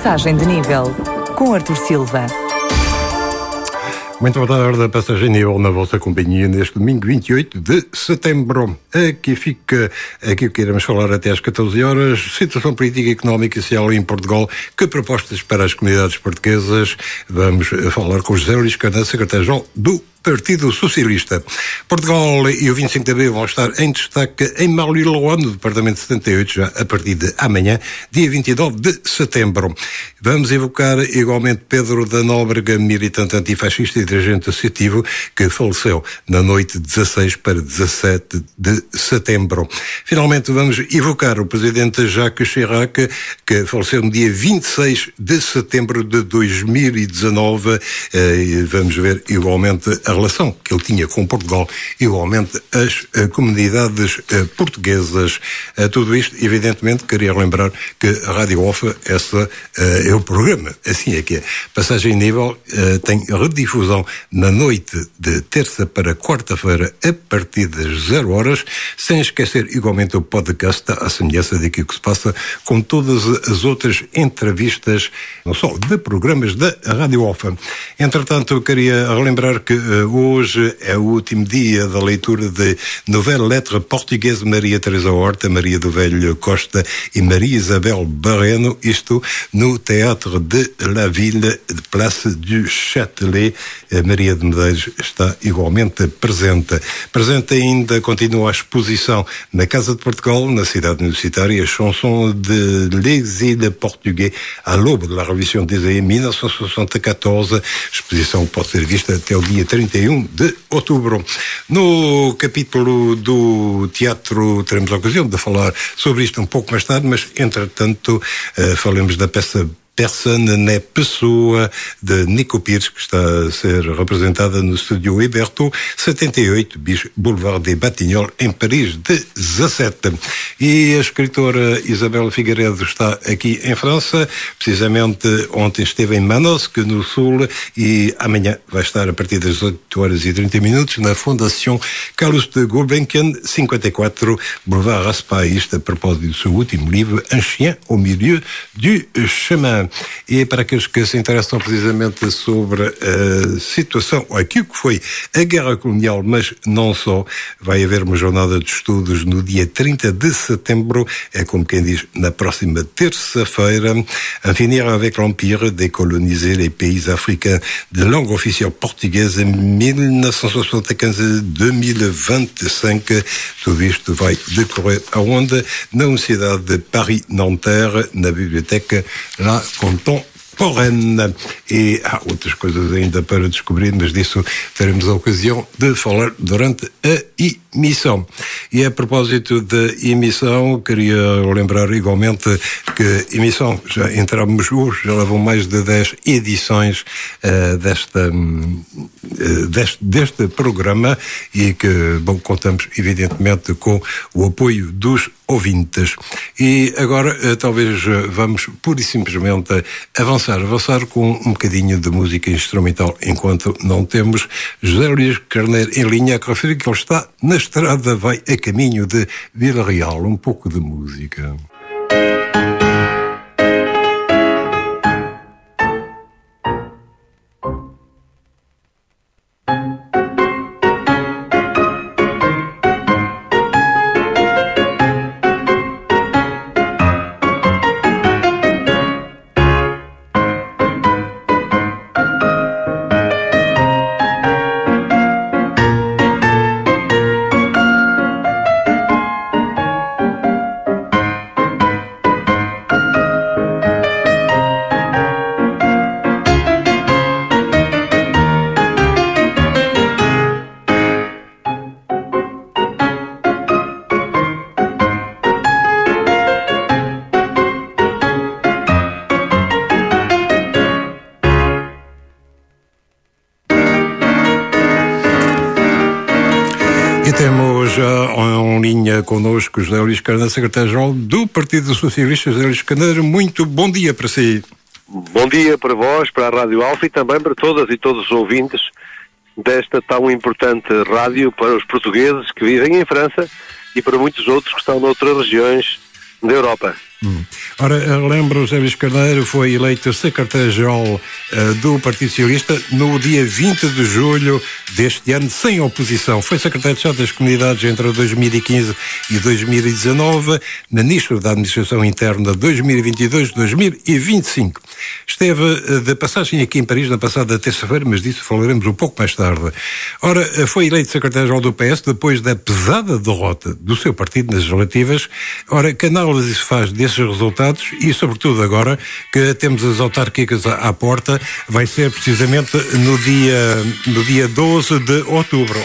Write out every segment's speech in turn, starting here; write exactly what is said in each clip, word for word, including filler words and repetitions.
Passagem de Nível, com Artur Silva. Muito boa tarde, Passagem de Nível na vossa companhia neste domingo vinte e oito de setembro. Aqui fica aquilo que iremos falar até às catorze horas, situação política, económica e social em Portugal, que propostas para as comunidades portuguesas. Vamos falar com José Luís Carneiro, secretário-geral do Partido Socialista. Portugal e o vinte e cinco de abril vão estar em destaque em Marliloa, no Departamento setenta e oito, já a partir de amanhã, dia vinte e nove de setembro. Vamos evocar igualmente Pedro da Nóbrega, militante antifascista e dirigente associativo, que faleceu na noite de dezasseis para dezassete de setembro. Finalmente vamos evocar o presidente Jacques Chirac, que faleceu no dia vinte e seis de setembro de dois mil e dezanove. E vamos ver igualmente a relação que ele tinha com Portugal, igualmente as uh, comunidades uh, portuguesas. Uh, tudo isto, evidentemente, queria lembrar que a Rádio Off, essa uh, é o programa, assim é que é. Passagem de Nível uh, tem redifusão na noite de terça para quarta-feira, a partir das zero horas, sem esquecer igualmente o podcast, à semelhança daquilo que se passa com todas as outras entrevistas, não só de programas da Rádio Off. Entretanto, eu queria relembrar que uh, hoje é o último dia da leitura de Nouvelle Lettre Portuguesa Maria Teresa Horta, Maria do Velho Costa e Maria Isabel Barreno, isto no Teatro de la Ville de Place du Châtelet. A Maria de Medeiros está igualmente presente. Presente ainda continua a exposição na Casa de Portugal, na cidade universitária, Chanson de l'exil portugais à l'aube de la Révolution des années mille neuf cent soixante-quatorze, exposição que pode ser vista até o dia trinta e um de outubro. No capítulo do teatro teremos a ocasião de falar sobre isto um pouco mais tarde, mas entretanto uh, falemos da peça Personne n'est Pessoa, de Nico Pires, que está a ser representada no estúdio Héberto, setenta e oito, Boulevard des Batignolles, em Paris, dezassete. E a escritora Isabel Figueiredo está aqui em França, precisamente ontem esteve em Manosque, no Sul, e amanhã vai estar a partir das oito horas e trinta minutos na Fundação Carlos de Gulbenkian, cinquenta e quatro, Boulevard Raspail, isto a propósito do seu último livro, Un chien au milieu du chemin. E para aqueles que se interessam precisamente sobre a situação, aquilo que foi a guerra colonial, mas não só, vai haver uma jornada de estudos no dia trinta de setembro, é como quem diz, na próxima terça-feira, En finir avec l'Empire, décoloniser les pays africains de langue officielle portuguesa mille neuf cent soixante-quinze a deux mille vingt-cinq. Tudo isto vai decorrer aonde? Na Universidade de Paris-Nanterre, na biblioteca lá contemporânea. E há outras coisas ainda para descobrir, mas disso teremos a ocasião de falar durante a emissão. E a propósito da emissão, queria lembrar igualmente que emissão, já entramos hoje, já levam mais de dez edições uh, desta, uh, deste, deste programa e que, bom, contamos evidentemente com o apoio dos ouvintes. E agora uh, talvez uh, vamos pura e simplesmente avançar, avançar com um bocadinho de música instrumental, enquanto não temos José Luís Carneiro em linha, que refere que ele está na estrada, vai a caminho de Vila Real. Um pouco de música. E temos já em linha connosco José Luís Carneiro, secretário-geral do Partido Socialista. José Luís Carneiro, muito bom dia para si. Bom dia para vós, para a Rádio Alfa e também para todas e todos os ouvintes desta tão importante rádio para os portugueses que vivem em França e para muitos outros que estão noutras regiões da Europa. Hum. Ora, lembro, José Luís Carneiro foi eleito secretário-geral uh, do Partido Socialista no dia vinte de julho deste ano, sem oposição. Foi secretário-geral das Comunidades entre dois mil e quinze e dois mil e dezanove, ministro da Administração Interna dois mil e vinte e dois a dois mil e vinte e cinco. Esteve uh, de passagem aqui em Paris na passada terça-feira, mas disso falaremos um pouco mais tarde. Ora, uh, foi eleito secretário-geral do P S depois da pesada derrota do seu partido nas legislativas. Ora, que análise se faz desses resultados e, sobretudo, agora que temos as autárquicas à, à porta, vai ser precisamente no dia, no dia doze de outubro.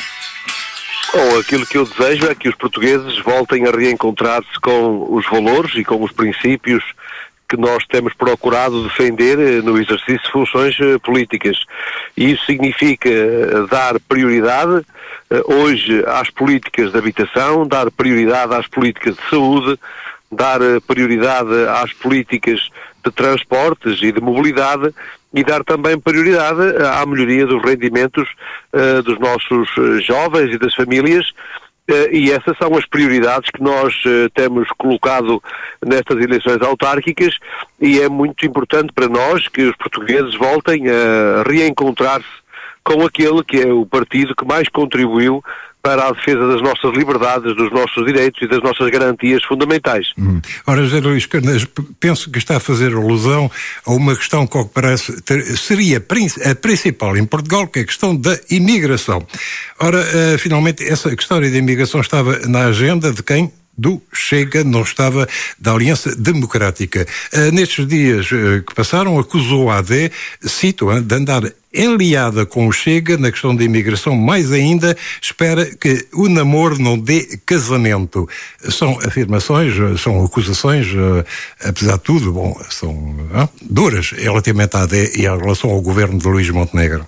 Bom, aquilo que eu desejo é que os portugueses voltem a reencontrar-se com os valores e com os princípios que nós temos procurado defender no exercício de funções políticas. E isso significa dar prioridade hoje às políticas de habitação, dar prioridade às políticas de saúde, dar prioridade às políticas de transportes e de mobilidade e dar também prioridade à melhoria dos rendimentos uh, dos nossos jovens e das famílias. Uh, e essas são as prioridades que nós uh, temos colocado nestas eleições autárquicas, e é muito importante para nós que os portugueses voltem a reencontrar-se com aquele que é o partido que mais contribuiu para a defesa das nossas liberdades, dos nossos direitos e das nossas garantias fundamentais. Hum. Ora, José Luís Carneiro, penso que está a fazer alusão a uma questão que, ao que parece, ter, seria a principal em Portugal, que é a questão da imigração. Ora, uh, finalmente, essa história da imigração estava na agenda de quem? Do Chega, não estava da Aliança Democrática. Uh, nestes dias uh, que passaram, acusou a A D, cito, uh, de andar enliada com o Chega na questão da imigração, mais ainda espera que o namoro não dê casamento. São afirmações, são acusações, uh, apesar de tudo, bom, são uh, duras relativamente à A D e em relação ao governo de Luís Montenegro.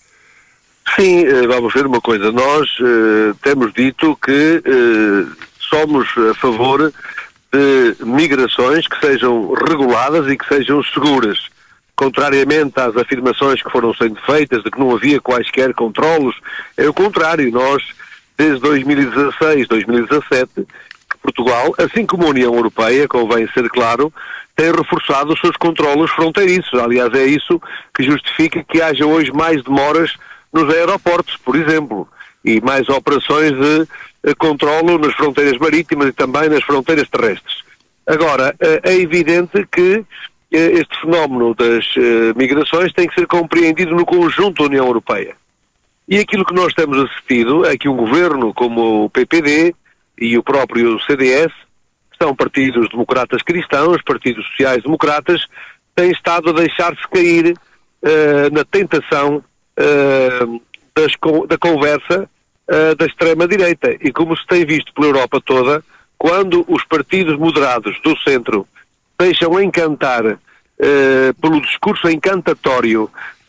Sim, vamos ver uma coisa. Nós uh, temos dito que uh, somos a favor de migrações que sejam reguladas e que sejam seguras. Contrariamente às afirmações que foram sendo feitas de que não havia quaisquer controlos, é o contrário. Nós, desde dois mil e dezasseis, dois mil e dezassete, que Portugal, assim como a União Europeia, convém ser claro, tem reforçado os seus controlos fronteiriços. Aliás, é isso que justifica que haja hoje mais demoras nos aeroportos, por exemplo, e mais operações de uh, controlo nas fronteiras marítimas e também nas fronteiras terrestres. Agora, uh, é evidente que uh, este fenómeno das uh, migrações tem que ser compreendido no conjunto da União Europeia. E aquilo que nós temos assistido é que um governo como o P P D e o próprio C D S, que são partidos democratas cristãos, partidos sociais-democratas, têm estado a deixar-se cair uh, na tentação uh, das, da conversa uh, da extrema-direita. E como se tem visto pela Europa toda, quando os partidos moderados do centro deixam encantar uh, pelo discurso encantatório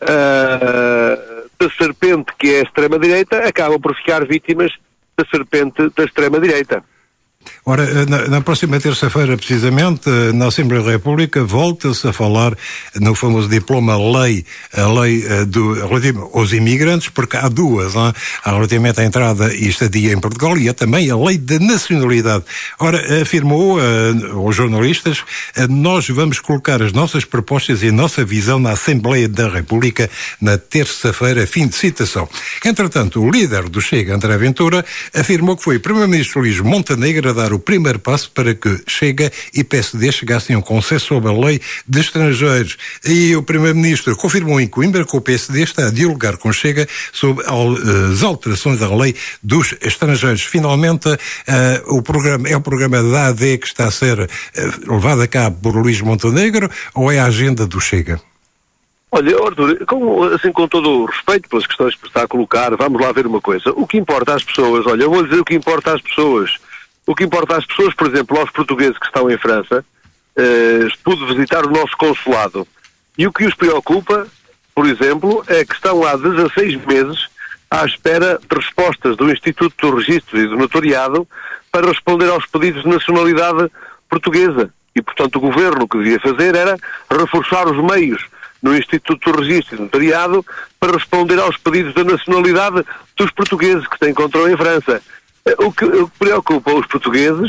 uh, da serpente que é a extrema-direita, acabam por ficar vítimas da serpente da extrema-direita. Ora, na, na próxima terça-feira, precisamente, na Assembleia da República, volta-se a falar no famoso diploma lei, a lei uh, do, relativo aos imigrantes, porque há duas, hein? Há relativamente à entrada e estadia em Portugal e há também a lei da nacionalidade. Ora, afirmou uh, aos jornalistas, uh, nós vamos colocar as nossas propostas e a nossa visão na Assembleia da República na terça-feira, fim de citação. Entretanto, o líder do Chega, André Ventura, afirmou que foi o primeiro-ministro Luís Montenegro a dar o primeiro passo para que Chega e P S D chegassem a um consenso sobre a lei de estrangeiros. E o primeiro-ministro confirmou em Coimbra que o P S D está a dialogar com Chega sobre as alterações à lei dos estrangeiros. Finalmente, uh, o programa, é o programa da A D que está a ser uh, levado a cabo por Luís Montenegro ou é a agenda do Chega? Olha, Arthur, com, assim, com todo o respeito pelas questões que está a colocar, vamos lá ver uma coisa. O que importa às pessoas, olha, eu vou dizer o que importa às pessoas. O que importa às pessoas, por exemplo, aos portugueses que estão em França, eh, pude visitar o nosso consulado. E o que os preocupa, por exemplo, é que estão há dezasseis meses à espera de respostas do Instituto do Registro e do Notariado para responder aos pedidos de nacionalidade portuguesa. E, portanto, o governo o que devia fazer era reforçar os meios no Instituto do Registro e do Notariado para responder aos pedidos da nacionalidade dos portugueses que se encontram em França. O que, o que preocupa os portugueses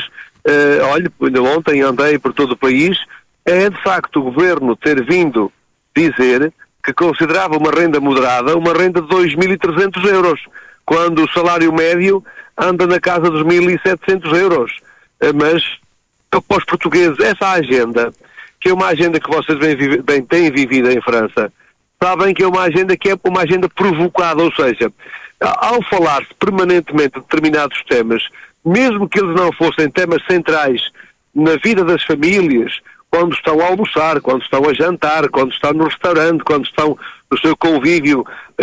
uh, olha, ainda ontem andei por todo o país, é de facto o Governo ter vindo dizer que considerava uma renda moderada uma renda de dois mil e trezentos euros, quando o salário médio anda na casa dos mil e setecentos euros. Uh, mas, para os portugueses, essa agenda, que é uma agenda que vocês bem, bem têm vivido em França, sabem que é uma agenda que é uma agenda provocada, ou seja, ao falar-se permanentemente de determinados temas, mesmo que eles não fossem temas centrais na vida das famílias, quando estão a almoçar, quando estão a jantar, quando estão no restaurante, quando estão no seu convívio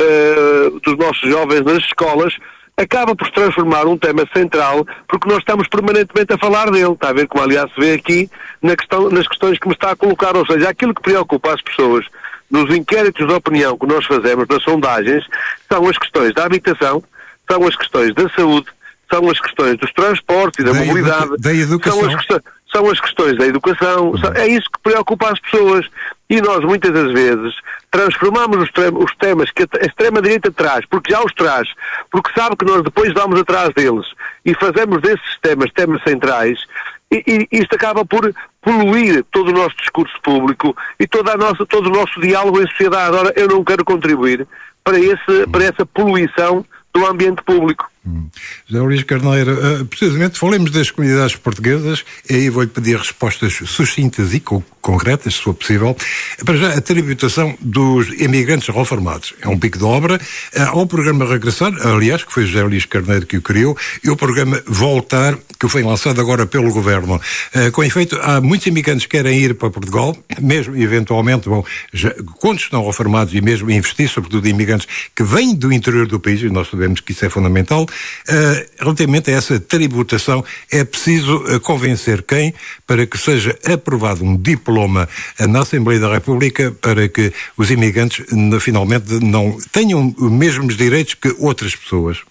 uh, dos nossos jovens nas escolas, acaba por se transformar um tema central, porque nós estamos permanentemente a falar dele. Está a ver como, aliás, se vê aqui na questão, nas questões que me está a colocar. Ou seja, aquilo que preocupa as pessoas nos inquéritos de opinião que nós fazemos, nas sondagens, são as questões da habitação, são as questões da saúde, são as questões dos transportes e da, da mobilidade, edu da educação. São as, questões, são as questões da educação, uhum. É isso que preocupa as pessoas. E nós, muitas das vezes, transformamos os, os temas que a extrema-direita traz, porque já os traz, porque sabe que nós depois vamos atrás deles, e fazemos desses temas, temas centrais, e, e isto acaba por poluir todo o nosso discurso público e toda a nossa, todo o nosso diálogo em sociedade. Ora, eu não quero contribuir para, esse, para essa poluição do ambiente público. Hum. José Luís Carneiro, uh, precisamente falemos das comunidades portuguesas, e aí vou-lhe pedir respostas sucintas e co concretas, se for possível. Para já, a tributação dos imigrantes reformados é um pico de obra. Uh, há um programa Regressar, aliás, que foi José Luís Carneiro que o criou, e o programa Voltar, que foi lançado agora pelo Governo. Uh, com efeito, há muitos imigrantes que querem ir para Portugal, mesmo eventualmente, bom, já, quando estão reformados, e mesmo investir, sobretudo imigrantes que vêm do interior do país, e nós sabemos que isso é fundamental. Uh, relativamente a essa tributação, é preciso uh, convencer quem para que seja aprovado um diploma uh, na Assembleia da República para que os imigrantes uh, finalmente não tenham os mesmos direitos que outras pessoas?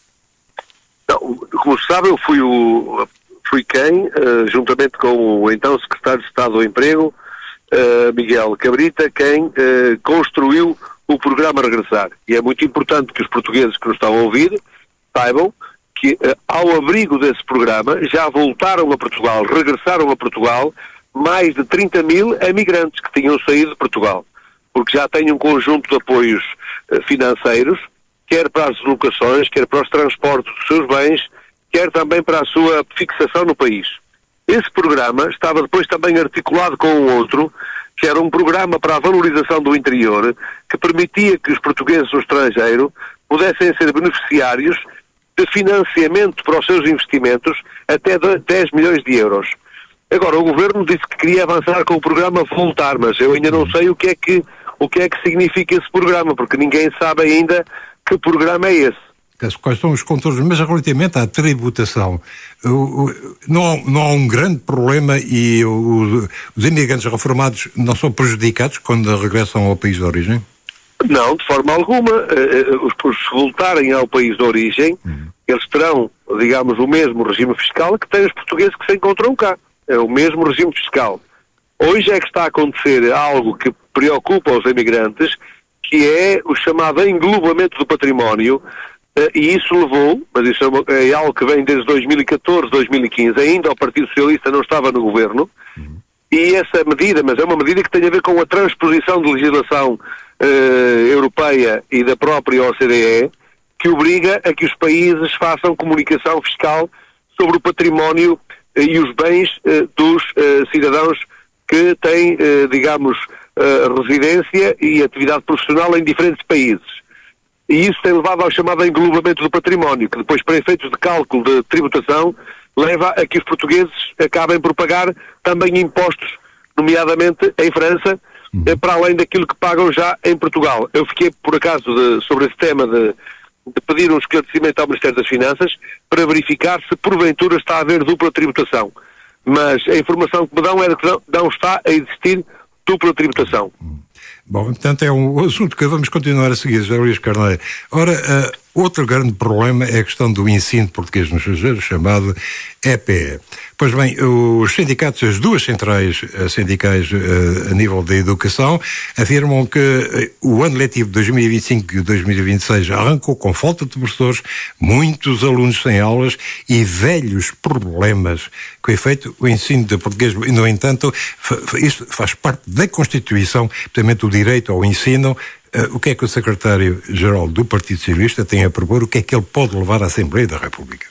Não, como se sabe, eu fui, o, fui quem, uh, juntamente com o então Secretário de Estado do Emprego, uh, Miguel Cabrita, quem uh, construiu o programa Regressar. E é muito importante que os portugueses que nos estão a ouvir saibam que, uh, ao abrigo desse programa, já voltaram a Portugal, regressaram a Portugal, mais de trinta mil imigrantes que tinham saído de Portugal, porque já têm um conjunto de apoios uh, financeiros, quer para as deslocações, quer para os transportes dos seus bens, quer também para a sua fixação no país. Esse programa estava depois também articulado com um outro, que era um programa para a valorização do interior, que permitia que os portugueses no estrangeiro pudessem ser beneficiários de financiamento para os seus investimentos até de dez milhões de euros. Agora, o Governo disse que queria avançar com o programa Voltar, mas eu ainda não sei o que é que, o que é que significa esse programa, porque ninguém sabe ainda que programa é esse. Quais são os contornos, mas relativamente à tributação, não, não há um grande problema e o, os imigrantes reformados não são prejudicados quando regressam ao país de origem? Não, de forma alguma. Se voltarem ao país de origem, uhum. eles terão, digamos, o mesmo regime fiscal que têm os portugueses que se encontram cá. É o mesmo regime fiscal. Hoje é que está a acontecer algo que preocupa os imigrantes, que é o chamado englobamento do património, e isso levou, mas isso é algo que vem desde dois mil e catorze, dois mil e quinze, ainda o Partido Socialista não estava no Governo, uhum. e essa medida, mas é uma medida que tem a ver com a transposição de legislação Uh, europeia e da própria O C D E, que obriga a que os países façam comunicação fiscal sobre o património uh, e os bens uh, dos uh, cidadãos que têm, uh, digamos, uh, residência e atividade profissional em diferentes países. E isso tem levado ao chamado englobamento do património, que depois, para efeitos de cálculo de tributação, leva a que os portugueses acabem por pagar também impostos, nomeadamente em França, para além daquilo que pagam já em Portugal. Eu fiquei, por acaso, de, sobre esse tema de, de pedir um esclarecimento ao Ministério das Finanças para verificar se porventura está a haver dupla tributação. Mas a informação que me dão é de que não, não está a existir dupla tributação. Bom, portanto é um assunto que vamos continuar a seguir, José Luís Carneiro. Ora, uh, Outro grande problema é a questão do ensino português no estrangeiro, chamado E P E. Pois bem, os sindicatos, as duas centrais sindicais a nível da educação, afirmam que o ano letivo de dois mil e vinte e cinco e dois mil e vinte e seis arrancou com falta de professores, muitos alunos sem aulas e velhos problemas. Com efeito, o ensino de português, no entanto, isso faz parte da Constituição, portanto, o direito ao ensino. O que é que o secretário-geral do Partido Socialista tem a propor? O que é que ele pode levar à Assembleia da República?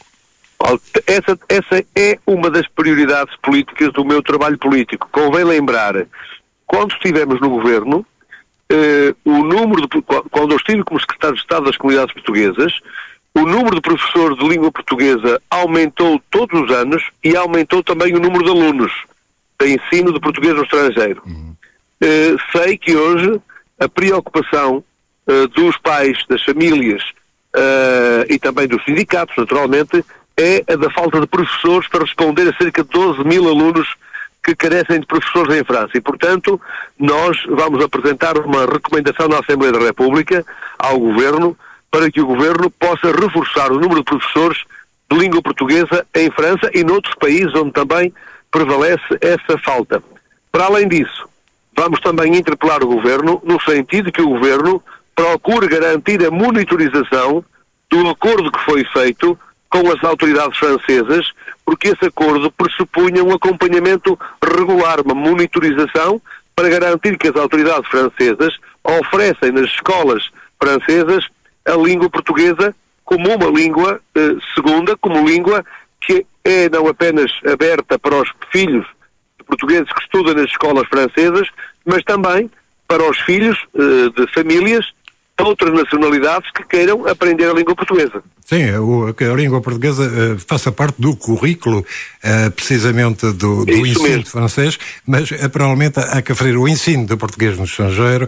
Essa, essa é uma das prioridades políticas do meu trabalho político. Convém lembrar, quando estivemos no governo, eh, o número de, quando eu estive como secretário de Estado das Comunidades Portuguesas, o número de professores de língua portuguesa aumentou todos os anos e aumentou também o número de alunos de ensino de português no estrangeiro. Uhum. Eh, sei que hoje a preocupação uh, dos pais, das famílias uh, e também dos sindicatos, naturalmente, é a da falta de professores para responder a cerca de doze mil alunos que carecem de professores em França. E, portanto, nós vamos apresentar uma recomendação na Assembleia da República ao Governo para que o Governo possa reforçar o número de professores de língua portuguesa em França e noutros países onde também prevalece essa falta. Para além disso, vamos também interpelar o Governo no sentido que o Governo procure garantir a monitorização do acordo que foi feito com as autoridades francesas, porque esse acordo pressupunha um acompanhamento regular, uma monitorização para garantir que as autoridades francesas oferecem nas escolas francesas a língua portuguesa como uma língua eh, segunda, como língua que é não apenas aberta para os filhos portugueses que estudam nas escolas francesas, mas também para os filhos uh, de famílias de outras nacionalidades que queiram aprender a língua portuguesa. Sim, o, que a língua portuguesa uh, faça parte do currículo, uh, precisamente do, do ensino mesmo. francês, mas uh, provavelmente há que referir o ensino de português no estrangeiro,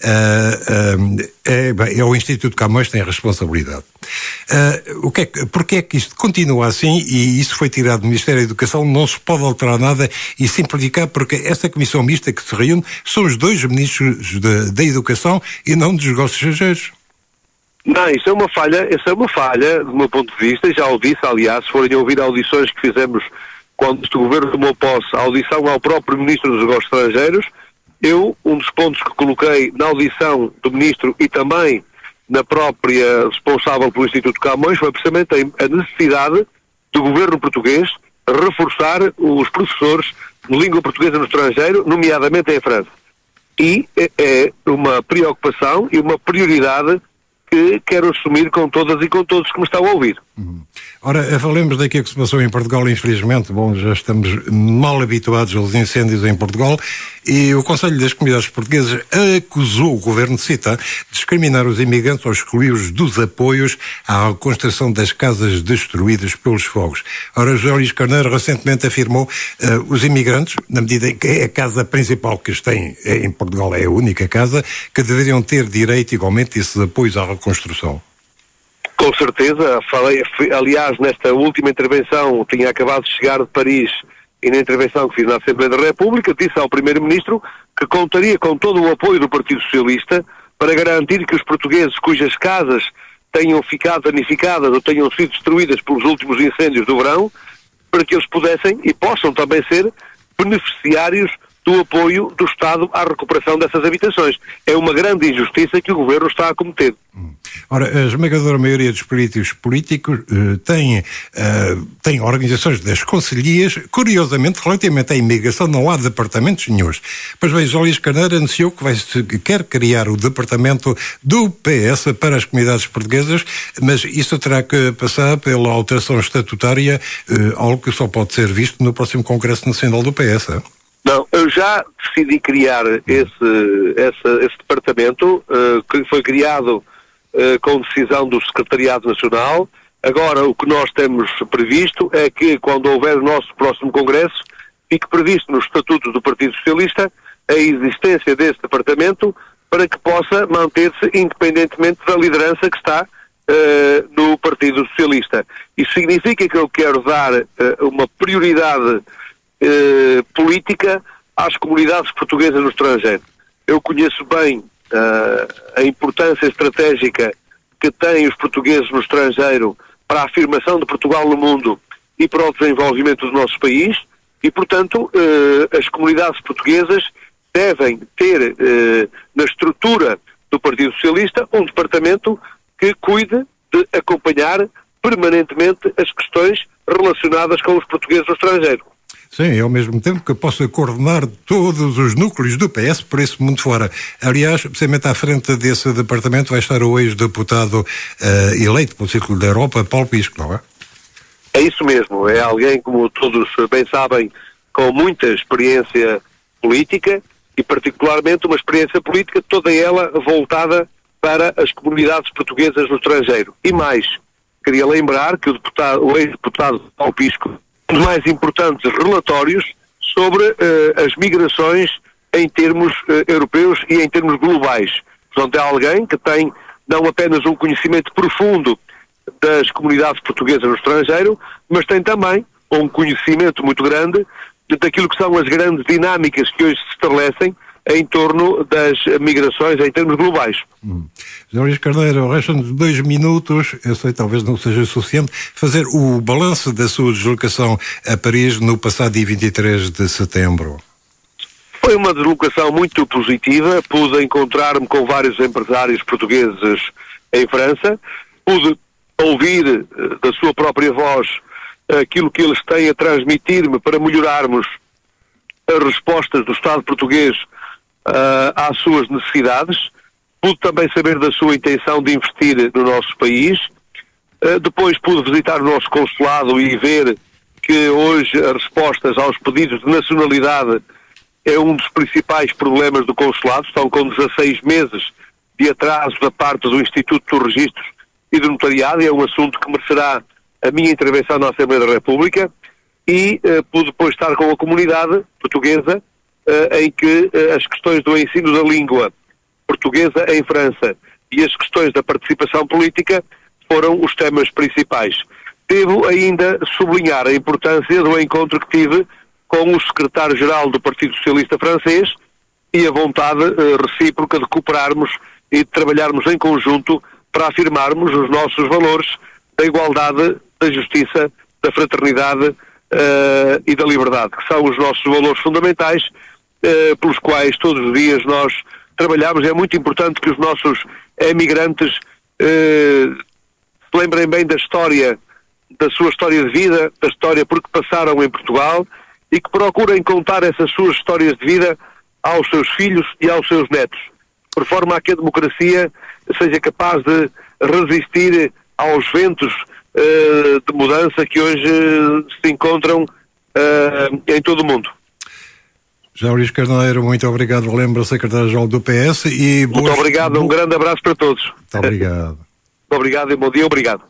uh, uh, é, bem, é o Instituto Camões que tem a responsabilidade. Uh, o que é, porque é que isto continua assim e isso foi tirado do Ministério da Educação, não se pode alterar nada e simplificar, porque essa comissão mista que se reúne são os dois ministros da Educação e não dos negócios estrangeiros. Não, isso é uma falha, isso é uma falha do meu ponto de vista, e já o disse, aliás, se forem ouvir audições que fizemos quando este governo tomou posse, a audição ao próprio Ministro dos Negócios Estrangeiros, eu, um dos pontos que coloquei na audição do Ministro e também na própria responsável pelo Instituto Camões foi precisamente a necessidade do governo português reforçar os professores de língua portuguesa no estrangeiro, nomeadamente em França. E é uma preocupação e uma prioridade que quero assumir com todas e com todos que me estão a ouvir. Uhum. Ora, falemos daquilo que se passou em Portugal, infelizmente. Bom, já estamos mal habituados aos incêndios em Portugal e o Conselho das Comunidades Portuguesas acusou o governo de Cita de discriminar os imigrantes ao excluí-los dos apoios à reconstrução das casas destruídas pelos fogos. Ora, José Luís Carneiro recentemente afirmou uh, os imigrantes, na medida em que é a casa principal que eles têm em Portugal, é a única casa, que deveriam ter direito igualmente a esses apoios à reconstrução. Com certeza, falei, aliás, nesta última intervenção, tinha acabado de chegar de Paris e na intervenção que fiz na Assembleia da República, disse ao Primeiro-Ministro que contaria com todo o apoio do Partido Socialista para garantir que os portugueses cujas casas tenham ficado danificadas ou tenham sido destruídas pelos últimos incêndios do verão, para que eles pudessem e possam também ser beneficiários do apoio do Estado à recuperação dessas habitações. É uma grande injustiça que o Governo está a cometer. Ora, a esmagadora maioria dos políticos políticos uh, tem, uh, tem organizações das conselhias. Curiosamente, relativamente à imigração, não há departamentos nenhuns. Pois bem, José Luís Carneiro anunciou que vai, quer criar o departamento do P S para as comunidades portuguesas, mas isso terá que passar pela alteração estatutária, uh, algo que só pode ser visto no próximo Congresso Nacional do P S. Não, eu já decidi criar esse, esse, esse departamento, uh, que foi criado uh, com decisão do Secretariado Nacional. Agora, o que nós temos previsto é que, quando houver o nosso próximo Congresso, fique previsto nos estatutos do Partido Socialista a existência desse departamento para que possa manter-se independentemente da liderança que está uh, no Partido Socialista. Isso significa que eu quero dar uh, uma prioridade Eh, política às comunidades portuguesas no estrangeiro. Eu conheço bem uh, a importância estratégica que têm os portugueses no estrangeiro para a afirmação de Portugal no mundo e para o desenvolvimento do nosso país, e, portanto, eh, as comunidades portuguesas devem ter eh, na estrutura do Partido Socialista um departamento que cuide de acompanhar permanentemente as questões relacionadas com os portugueses no estrangeiro. Sim, ao mesmo tempo que possa coordenar todos os núcleos do P S por esse mundo fora. Aliás, precisamente à frente desse departamento vai estar o ex-deputado uh, eleito pelo Círculo da Europa, Paulo Pisco, não é? É isso mesmo, é alguém, como todos bem sabem, com muita experiência política e particularmente uma experiência política toda ela voltada para as comunidades portuguesas no estrangeiro. E mais, queria lembrar que o, deputado, o ex-deputado Paulo Pisco, um dos mais importantes relatórios sobre uh, as migrações em termos uh, europeus e em termos globais. Portanto, é alguém que tem não apenas um conhecimento profundo das comunidades portuguesas no estrangeiro, mas tem também um conhecimento muito grande daquilo que são as grandes dinâmicas que hoje se estabelecem em torno das migrações em termos globais. Hum. José Luís Carneiro, restam-nos dois minutos, eu sei talvez não seja suficiente, fazer o balanço da sua deslocação a Paris no passado dia vinte e três de setembro. Foi uma deslocação muito positiva, pude encontrar-me com vários empresários portugueses em França, pude ouvir da sua própria voz aquilo que eles têm a transmitir-me para melhorarmos as respostas do Estado português Uh, às suas necessidades. Pude também saber da sua intenção de investir no nosso país. Uh, depois pude visitar o nosso consulado e ver que hoje as respostas aos pedidos de nacionalidade é um dos principais problemas do consulado. Estão com dezasseis meses de atraso da parte do Instituto dos Registros e do Notariado, e é um assunto que merecerá a minha intervenção na Assembleia da República. E uh, pude depois estar com a comunidade portuguesa, Uh, em que uh, as questões do ensino da língua portuguesa em França e as questões da participação política foram os temas principais. Devo ainda sublinhar a importância do encontro que tive com o secretário-geral do Partido Socialista francês e a vontade uh, recíproca de cooperarmos e de trabalharmos em conjunto para afirmarmos os nossos valores da igualdade, da justiça, da fraternidade uh, e da liberdade, que são os nossos valores fundamentais, Uh, pelos quais todos os dias nós trabalhamos. É muito importante que os nossos emigrantes uh, se lembrem bem da história, da sua história de vida, da história porque passaram em Portugal, e que procurem contar essas suas histórias de vida aos seus filhos e aos seus netos, por forma a que a democracia seja capaz de resistir aos ventos uh, de mudança que hoje uh, se encontram uh, em todo o mundo. José Luís Carneiro, muito obrigado. Lembra, secretário-geral do P S. E muito boas... obrigado, um grande abraço para todos. Muito obrigado. Muito obrigado e bom dia, obrigado.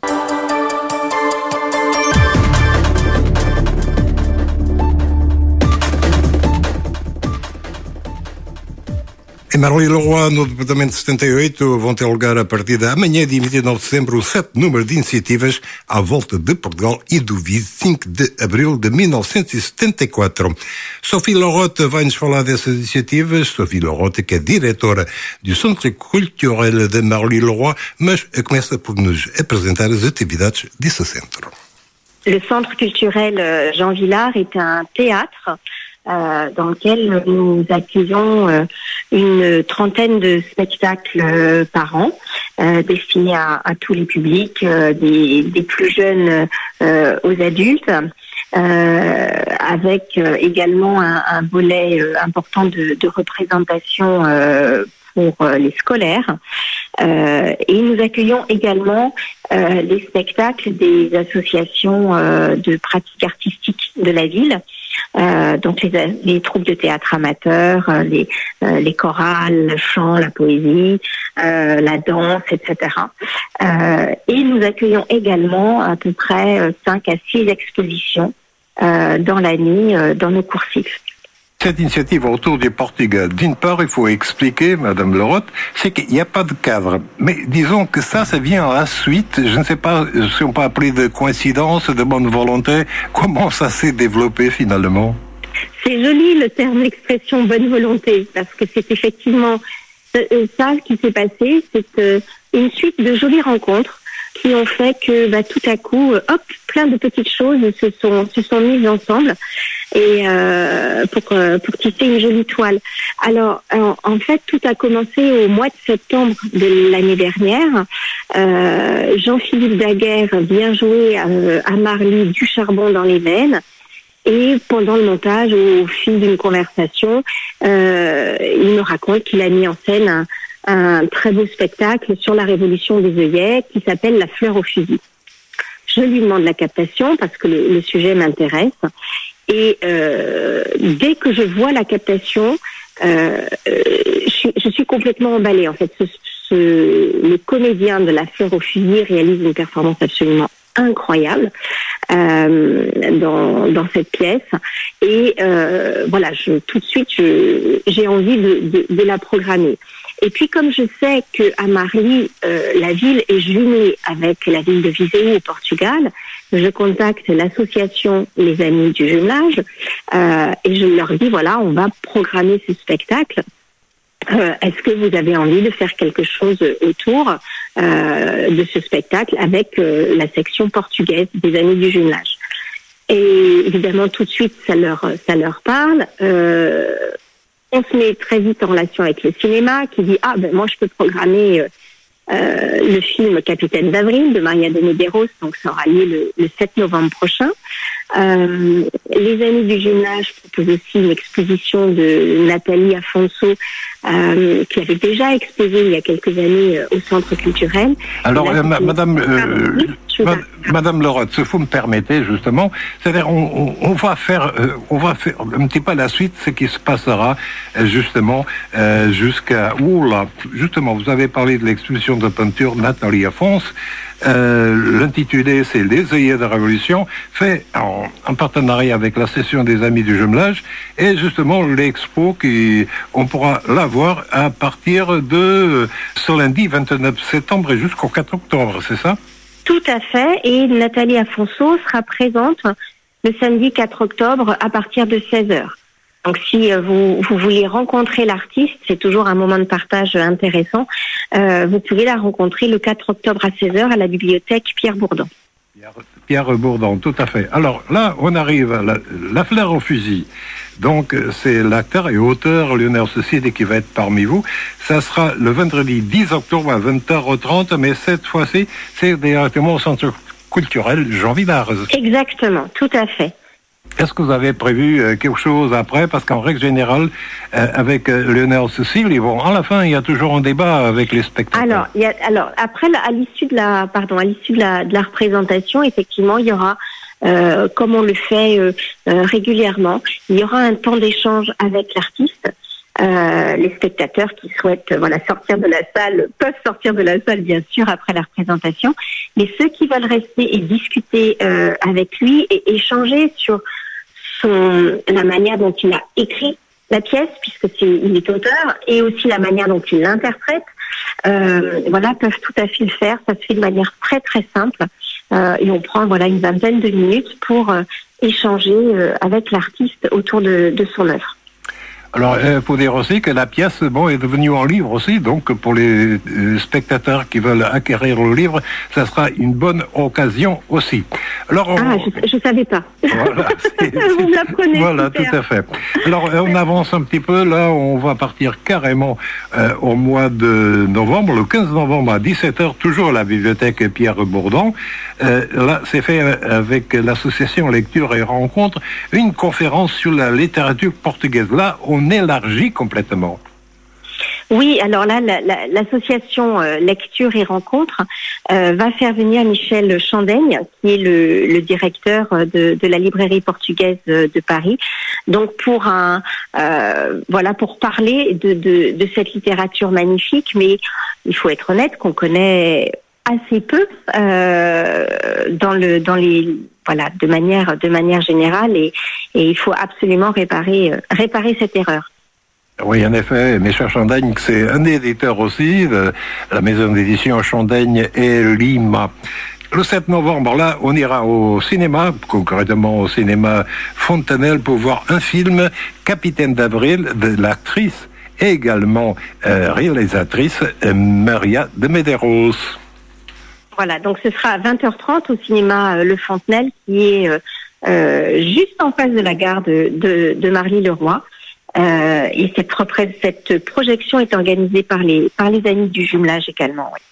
Em Marly-le-Roi, no Departamento setenta e oito, vão ter lugar a partir de amanhã, dia vinte e nove de setembro, o sete número de iniciativas à volta de Portugal e do vinte e cinco de abril de mil novecentos e setenta e quatro. Sophie Larotte vai nos falar dessas iniciativas. Sophie Larotte, que é diretora do Centre Culturel de Marly-le-Roi, mas começa por nos apresentar as atividades desse centro. Le Centre Culturel Jean Villard est un théâtre Euh, dans lequel nous accueillons euh, une trentaine de spectacles euh, par an, euh, destinés à, à tous les publics, euh, des, des plus jeunes euh, aux adultes, euh, avec euh, également un, un volet euh, important de, de représentation euh, pour euh, les scolaires. Euh, et nous accueillons également euh, les spectacles des associations euh, de pratiques artistiques de la ville. Euh, donc les, les troupes de théâtre amateurs, euh, les, euh, les chorales, le chant, la poésie, euh, la danse, et cetera. Euh, et nous accueillons également à peu près euh, cinq à six expositions euh, dans l'année euh, dans nos coursifs. Cette initiative autour du Portugal, d'une part, il faut expliquer, Madame Larotte, c'est qu'il n'y a pas de cadre. Mais disons que ça, ça vient à la suite. Je ne sais pas si on peut appeler de coïncidence, de bonne volonté. Comment ça s'est développé finalement? C'est joli le terme, l'expression bonne volonté, parce que c'est effectivement ça, ce qui s'est passé, c'est euh, une suite de jolies rencontres qui ont fait que bah, tout à coup, hop, plein de petites choses se sont se sont mises ensemble et euh, pour pour tisser une jolie toile. Alors, en, en fait, tout a commencé au mois de septembre de l'année dernière. Euh, Jean-Philippe Daguerre vient jouer euh, à Marly du charbon dans les veines. Et pendant le montage, au fil d'une conversation, euh, il me raconte qu'il a mis en scène un, un très beau spectacle sur la révolution des œillets qui s'appelle La fleur au fusil. Je lui demande la captation parce que le, le sujet m'intéresse. Et euh, dès que je vois la captation, euh, je, suis, je suis complètement emballée. En fait, ce, ce, le comédien de La fleur au fusil réalise une performance absolument incroyable euh, dans dans cette pièce et euh, voilà je tout de suite je, j'ai envie de, de, de la programmer. Et puis comme je sais que à Marly euh, la ville est jumelée avec la ville de Viseu au Portugal, je contacte l'association Les Amis du Jumelage euh, et je leur dis voilà on va programmer ce spectacle. Euh, est-ce que vous avez envie de faire quelque chose autour euh, de ce spectacle avec euh, la section portugaise des Amis du Jumelage? Et évidemment, tout de suite, ça leur, ça leur parle. Euh, on se met très vite en relation avec le cinéma qui dit « Ah, ben moi, je peux programmer euh, euh, le film Capitaine d'Avril de Maria de Medeiros, donc ça aura lieu le, le sept novembre prochain. Euh, les Amis du Jumelage proposent aussi une exposition de Nathalie Afonso euh, qui avait déjà exposé il y a quelques années euh, au Centre culturel. Alors, là, euh, ma, Madame, euh, oui, ma, Madame Leroth, si vous me permettez justement, c'est-à-dire on, on, on va faire, euh, on va faire un petit peu la suite, ce qui se passera euh, justement euh, jusqu'à où là, justement, vous avez parlé de l'exposition de peinture Nathalie Afonso. Euh, l'intitulé c'est Les œillets de la Révolution, fait en, en partenariat avec la session des Amis du Jumelage et justement l'expo qui on pourra la voir à partir de ce lundi vingt-neuf septembre et jusqu'au quatre octobre, c'est ça? Tout à fait, et Nathalie Afonso sera présente le samedi quatre octobre à partir de seize heures. Donc si vous, vous voulez rencontrer l'artiste, c'est toujours un moment de partage intéressant, euh, vous pouvez la rencontrer le quatre octobre à seize heures à la bibliothèque Pierre Bourdon. Pierre, Pierre Bourdon, tout à fait. Alors là, on arrive à la, la fleur au fusil. Donc c'est l'acteur et auteur Lionel Cécile qui va être parmi vous. Ça sera le vendredi dix octobre à vingt heures trente, mais cette fois-ci, c'est directement au Centre culturel Jean Villars. Exactement, tout à fait. Est-ce que vous avez prévu euh, quelque chose après? Parce qu'en règle générale, euh, avec euh, Lionel Cécile, ils vont, à la fin, il y a toujours un débat avec les spectateurs. Alors, il y a, alors après, à l'issue de la, pardon, à l'issue de la, de la représentation, effectivement, il y aura, euh, comme on le fait euh, euh, régulièrement, il y aura un temps d'échange avec l'artiste. Euh, les spectateurs qui souhaitent euh, voilà sortir de la salle peuvent sortir de la salle bien sûr après la représentation, mais ceux qui veulent rester et discuter euh, avec lui et échanger sur son la manière dont il a écrit la pièce puisque c'est il est auteur et aussi la manière dont il l'interprète, euh, voilà peuvent tout à fait le faire. Ça se fait de manière très très simple euh, et on prend voilà une vingtaine de minutes pour euh, échanger euh, avec l'artiste autour de, de son œuvre. Alors, il euh, faut dire aussi que la pièce, bon, est devenue en livre aussi, donc pour les euh, spectateurs qui veulent acquérir le livre, ça sera une bonne occasion aussi. Alors, on... Ah, je ne savais pas. Voilà, c'est, vous me l'apprenez. Voilà, super. Tout à fait. Alors, on avance un petit peu, là, on va partir carrément euh, au mois de novembre, le quinze novembre à dix-sept heures, toujours à la bibliothèque Pierre Bourdon. Euh, là, c'est fait avec l'association Lecture et Rencontre, une conférence sur la littérature portugaise. Là, on élargit complètement. Oui, alors là, la, la, l'association euh, Lecture et Rencontre euh, va faire venir Michel Chandaigne, qui est le, le directeur de, de la librairie portugaise de, de Paris. Donc pour un, euh, voilà, pour parler de, de, de cette littérature magnifique, mais il faut être honnête qu'on connaît assez peu euh, dans le, dans les, voilà, de manière, de manière générale, et, et il faut absolument réparer, réparer cette erreur. Oui, en effet, Michel Chandaigne, c'est un éditeur aussi, de la maison d'édition Chandaigne et Lima. Le sept novembre, là, on ira au cinéma, concrètement au cinéma Fontanelle, pour voir un film, Capitaine d'Avril, de l'actrice et également euh, réalisatrice euh, Maria de Medeiros. Voilà, donc ce sera à vingt heures trente au cinéma euh, Le Fontenelle, qui est euh, euh, juste en face de la gare de, de, de Marly-le-Roi. Euh, et cette, repré- cette projection est organisée par les, par les Amis du Jumelage également. Oui.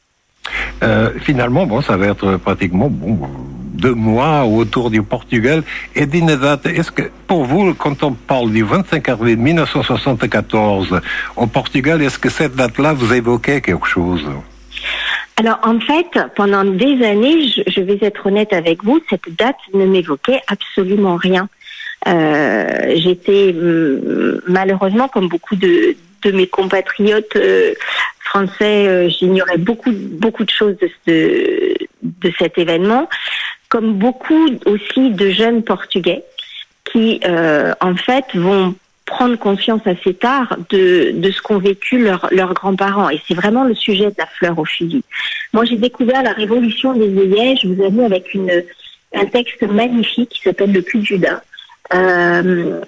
Euh, finalement, bon, ça va être pratiquement bon, deux mois autour du Portugal. Et Dinazat, est-ce que pour vous, quand on parle du vingt-cinq avril mille neuf cent soixante-quatorze au Portugal, est-ce que cette date-là vous évoquait quelque chose? Alors en fait, pendant des années, je, je vais être honnête avec vous, cette date ne m'évoquait absolument rien. Euh, j'étais euh, malheureusement, comme beaucoup de, de mes compatriotes euh, français, euh, j'ignorais beaucoup, beaucoup de choses de, de, de cet événement, comme beaucoup aussi de jeunes Portugais qui, euh, en fait, vont prendre conscience assez tard de, de ce qu'ont vécu leurs leurs grands-parents. Et c'est vraiment le sujet de la fleur au fusil. Moi, j'ai découvert la révolution des œillets, je vous avoue, avec une, un texte magnifique qui s'appelle Le cul de Judas, euh,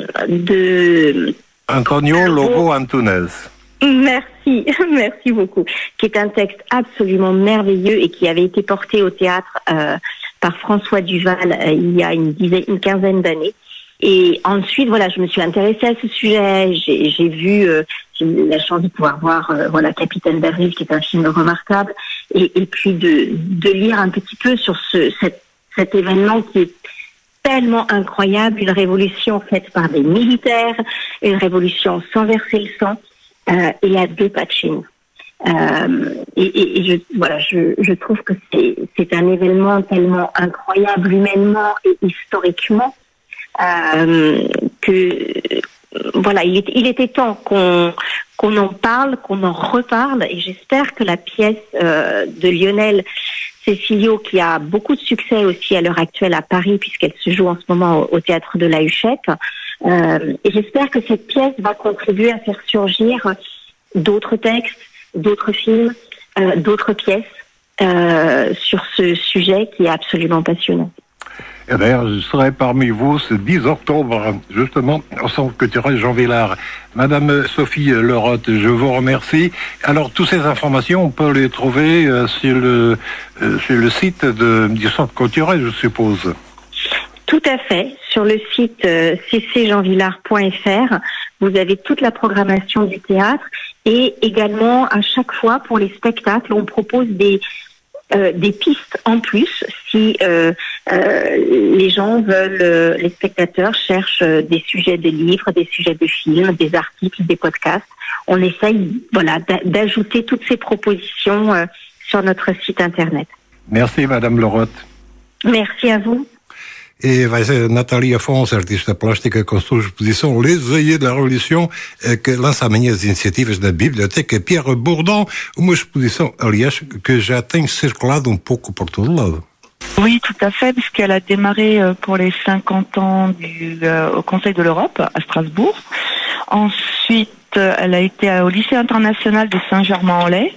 de... Antonio Lobo Antunes. Merci, merci beaucoup. Qui est un texte absolument merveilleux et qui avait été porté au théâtre euh, par François Duval euh, il y a une dizaine, une quinzaine d'années. Et ensuite, voilà, je me suis intéressée à ce sujet. J'ai, j'ai vu, euh, j'ai eu la chance de pouvoir voir, euh, voilà, Capitaine d'Avril, qui est un film remarquable, et, et puis de, de lire un petit peu sur ce, cet, cet événement qui est tellement incroyable, une révolution faite par des militaires, une révolution sans verser le sang, euh, et à deux pas de Chine. Euh, et, et, et je, voilà, je, je trouve que c'est, c'est un événement tellement incroyable humainement et historiquement. Euh, que voilà, il, est, il était temps qu'on qu'on en parle, qu'on en reparle, et j'espère que la pièce euh, de Lionel Cecilio, qui a beaucoup de succès aussi à l'heure actuelle à Paris, puisqu'elle se joue en ce moment au, au théâtre de la Huchette, euh, et j'espère que cette pièce va contribuer à faire surgir d'autres textes, d'autres films, euh, d'autres pièces euh, sur ce sujet qui est absolument passionnant. Et d'ailleurs, je serai parmi vous ce dix octobre, justement, au Centre culturel Jean Villard. Madame Sophie Lerotte, je vous remercie. Alors, toutes ces informations, on peut les trouver euh, sur, le, euh, sur le site de, du Centre culturel, je suppose. Tout à fait. Sur le site euh, c c jean villard point f r, vous avez toute la programmation du théâtre, et également, à chaque fois, pour les spectacles, on propose des... Euh, des pistes en plus si euh, euh, les gens veulent, euh, les spectateurs cherchent euh, des sujets de livres, des sujets de films, des articles, des podcasts. On essaye, voilà, d'a- d'ajouter toutes ces propositions euh, sur notre site internet. Merci Madame Lerotte. Merci à vous. E vai ser Nathalie Afonso, artista plástica, com a sua exposição Les Œillets de la Révolution, que lança amanhã as iniciativas da Biblioteca Pierre Bourdon, uma exposição, aliás, que já tem circulado um pouco por todo lado. Oui, tout à fait, puisqu'elle a démarré pour les cinquante ans du, euh, au Conseil de l'Europe, à Strasbourg. Ensuite, elle a été au lycée international de Saint-Germain-en-Laye.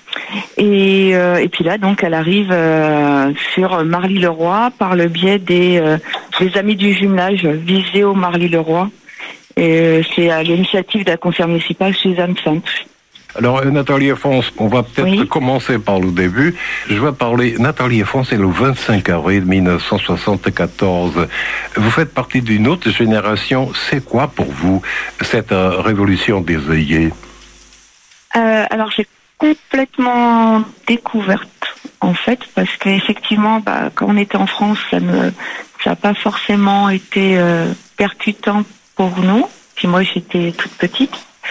Et, euh, et puis là, donc, elle arrive euh, sur Marly-le-Roi par le biais des, euh, des Amis du Jumelage, Viseo Marly-le-Roi. Et euh, c'est à l'initiative de la conseillère municipale Suzanne Sainte. Alors, Nathalie Afonso, on va peut-être oui. commencer par le début. Je vais parler, Nathalie Afonso, c'est le vingt-cinq avril mille neuf cent soixante-quatorze. Vous faites partie d'une autre génération. C'est quoi pour vous, cette euh, révolution des œillets? euh, Alors, j'ai complètement découverte, en fait, parce qu'effectivement, bah, quand on était en France, ça ne, ça n'a pas forcément été euh, percutant pour nous. Puis moi, j'étais toute petite.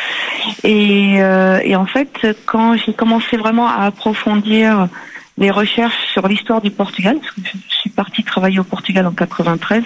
Et, euh, et en fait, quand j'ai commencé vraiment à approfondir les recherches sur l'histoire du Portugal, parce que je suis partie travailler au Portugal en quatre-vingt-treize,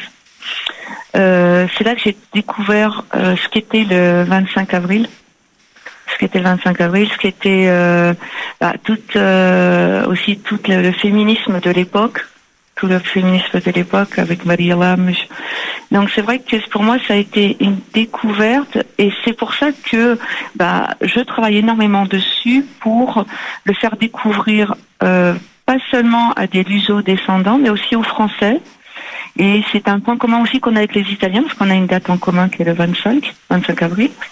euh, c'est là que j'ai découvert euh, ce qu'était le vingt-cinq avril. Ce qu'était le vingt-cinq avril, ce qu'était euh, bah, tout, euh, aussi tout le, le féminisme de l'époque, tout le féminisme de l'époque avec Maria Lam. Donc c'est vrai que pour moi ça a été une découverte, et c'est pour ça que bah, je travaille énormément dessus pour le faire découvrir euh, pas seulement à des luso-descendants, mais aussi aux Français. Et c'est un point commun aussi qu'on a avec les Italiens, parce qu'on a une date en commun qui est le vingt-cinq avril.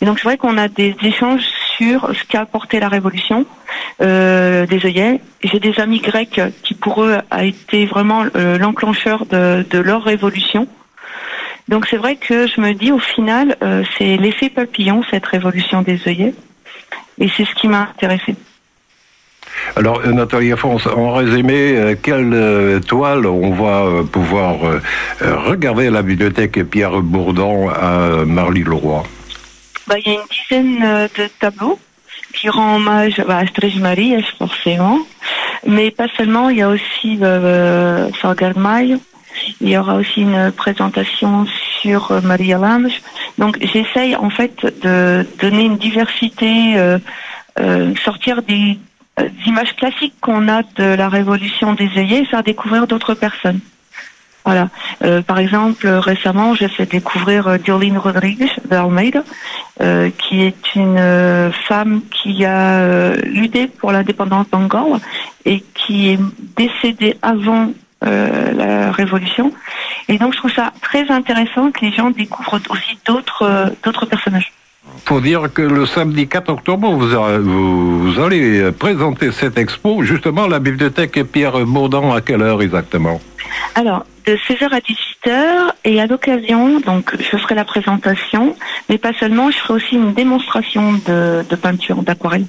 Et donc c'est vrai qu'on a des échanges sur ce qu'a apporté la révolution euh, des œillets. J'ai des amis grecs qui pour eux a été vraiment euh, l'enclencheur de, de leur révolution. Donc c'est vrai que je me dis au final euh, c'est l'effet papillon, cette révolution des œillets, et c'est ce qui m'a intéressée. Alors, Nathalie Afonso, en résumé, euh, quelle euh, toile on va euh, pouvoir euh, regarder à la bibliothèque Pierre Bourdon à Marly-le-Roi? Bah, il y a une dizaine de tableaux qui rendent hommage bah, à Strige Marie, forcément, mais pas seulement, il y a aussi euh, Salgarmaille, il y aura aussi une présentation sur euh, Maria Lange. Donc j'essaye en fait de donner une diversité, euh, euh, sortir des images classiques qu'on a de la révolution des œillets et faire découvrir d'autres personnes. Voilà. Euh, par exemple, récemment, j'ai fait découvrir euh, Diolene Rodrigues de Almeida, euh, qui est une euh, femme qui a euh, lutté pour l'indépendance d'Angola et qui est décédée avant euh, la révolution. Et donc, je trouve ça très intéressant que les gens découvrent aussi d'autres euh, d'autres personnages. Faut dire que le samedi quatre octobre, vous, a, vous, vous allez présenter cette expo justement à la bibliothèque Pierre Bourdon. À quelle heure exactement? Alors, de seize heures à dix-huit heures, et à l'occasion, donc je ferai la présentation, mais pas seulement, je ferai aussi une démonstration de, de peinture, d'aquarelle.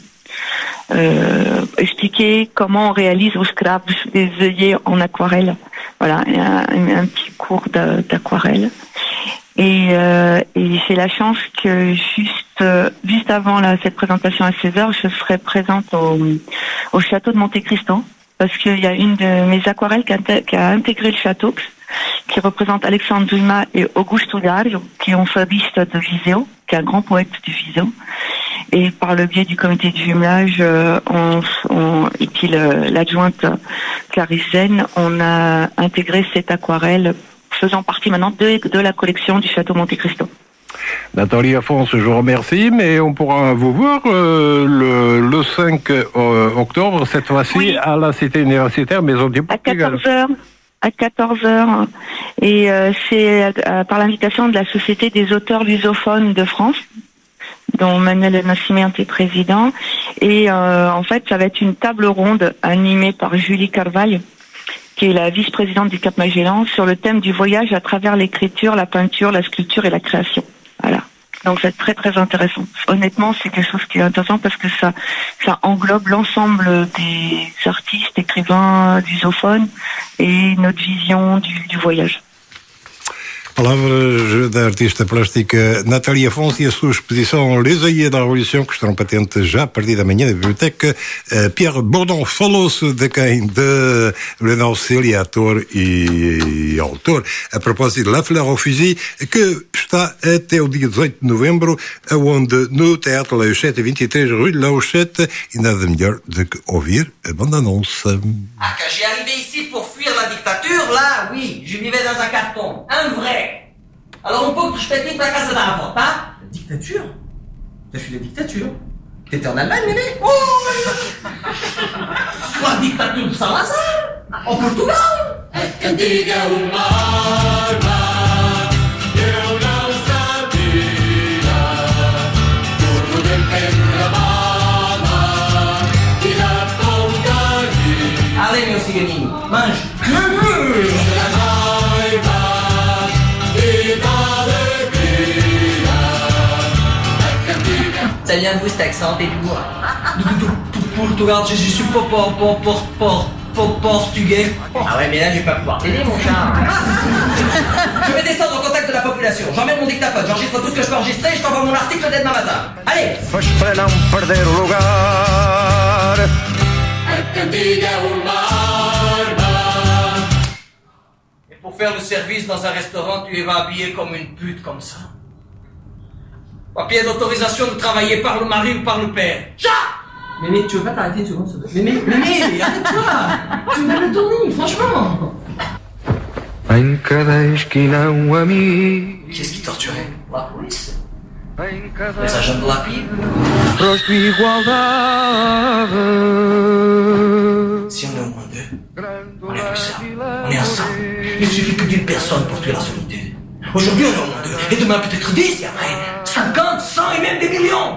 Euh, expliquer comment on réalise au scrap des œillets en aquarelle. Voilà, un, un petit cours d'aquarelle. Et, euh, et j'ai la chance que juste euh, juste avant là, cette présentation à seize heures, je serai présente au, au château de Monte Cristo, parce qu'il y a une de mes aquarelles qui a, qui a intégré le château, qui représente Alexandre Dumas et Augusto Dario, qui ont fait liste de Viseu, qui est un grand poète du Viseu. Et par le biais du comité de jumelage, euh, on, on, et puis le, l'adjointe Clarisse Zen, on a intégré cette aquarelle faisant partie maintenant de, de la collection du Château Monte Cristo. Nathalie Afonso, je vous remercie, mais on pourra vous voir euh, le, le cinq euh, octobre, cette fois-ci, oui, à la Cité universitaire Maison du Portugal. À quatorze heures. À quatorze heures. Et euh, c'est euh, par l'invitation de la Société des auteurs lusophones de France, dont Manuel Nascimento est président. Et euh, en fait, ça va être une table ronde animée par Julie Carvalho, qui est la vice-présidente du Cap Magellan, sur le thème du voyage à travers l'écriture, la peinture, la sculpture et la création. Voilà. Donc c'est très très intéressant. Honnêtement, c'est quelque chose qui est intéressant parce que ça ça englobe l'ensemble des artistes, écrivains, lusophones et notre vision du, du voyage. Palavras da artista plástica Nathalie Afonso e a sua exposição Les Œillets da Revolução, que estarão patentes já a partir da manhã na biblioteca Pierre Bourdon. Falou-se de quem? De Leonel Célia, ator e autor, a propósito de La Fleur au Fusil, que está até o dia dezoito de novembro, onde no Teatro Laouchette, vinte e três rue de Laouchette, e nada melhor do que ouvir a bande-annonce. Ah, quand j'ai arrivé ici pour fuir la dictature, là, oui, je vivais dans un carton, un vrai. Alors on peut que je pète la casa d'avant, hein? La dictature? T'as fui la dictature? T'étais en Allemagne, mémé? Oh! La dictature de Salazar? En Portugal? Allez, meu ciganinho, mange. Ça vient d'où cet accent, t'es d'où? Portugal, je suis pas portugais. Ah ouais, mais là, je vais pas pouvoir t'aider, mon chat. Je vais descendre au contact de la population. J'emmène mon dictaphone, j'enregistre tout ce que je peux enregistrer et je t'envoie mon article dès demain matin. Allez! Mas para não perder o lugar, a cantiga é uma arma. Et pour faire le service dans un restaurant, tu vas habillé comme une pute comme ça. Papier d'autorisation de travailler par le mari ou par le père. Chat! Mémé, tu veux pas t'arrêter une seconde, s'il te plaît? Mémé, Mémé, arrête-toi! Tu me mets le tournis, franchement! Em cada esquina um amigo. Qui est-ce qui torturait? La police? Les agents de la pile? Rosto de igualdade. Si on est au moins deux, on est plus ça. On est ensemble. Il suffit que d'une personne pour tuer la solitude. Aujourd'hui, on est au moins deux. Et demain, peut-être dix, et après, cinquante, cent. cents et même des millions.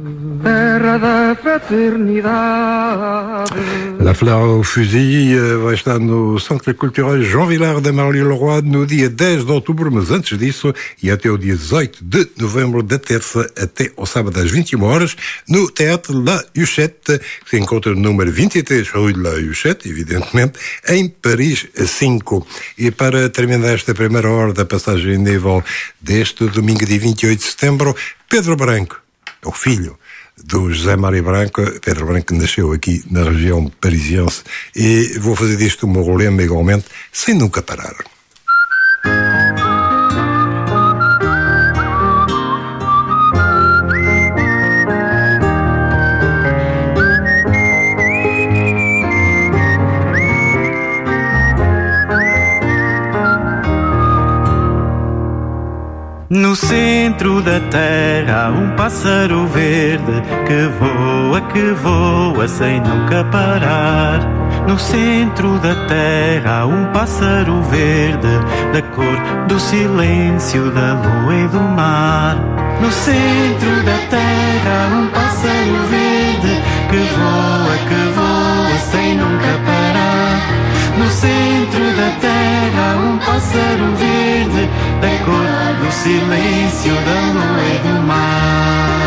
La Fleur au Fusil vai estar no Centro Cultural João Vilar da Marly-le-Roi no dia dez de outubro, mas antes disso, e até o dia dezoito de novembro, da terça até ao sábado às vinte e uma horas, no Teatro La Huchette, que se encontra no número vinte e três Rue de La Huchette, evidentemente, em Paris cinco. E para terminar esta primeira hora da passagem em nível deste domingo, dia vinte e oito de setembro, Pedro Branco, o filho do José Mário Branco. Pedro Branco nasceu aqui na região parisiense, e vou fazer disto o meu lema igualmente, sem nunca parar. No centro da terra há um pássaro verde que voa, que voa sem nunca parar. No centro da terra há um pássaro verde da cor do silêncio da lua e do mar. No centro da terra há um pássaro verde que voa, que voa sem nunca parar. No centro da terra há um pássaro verde da cor do silêncio da lua e do mar.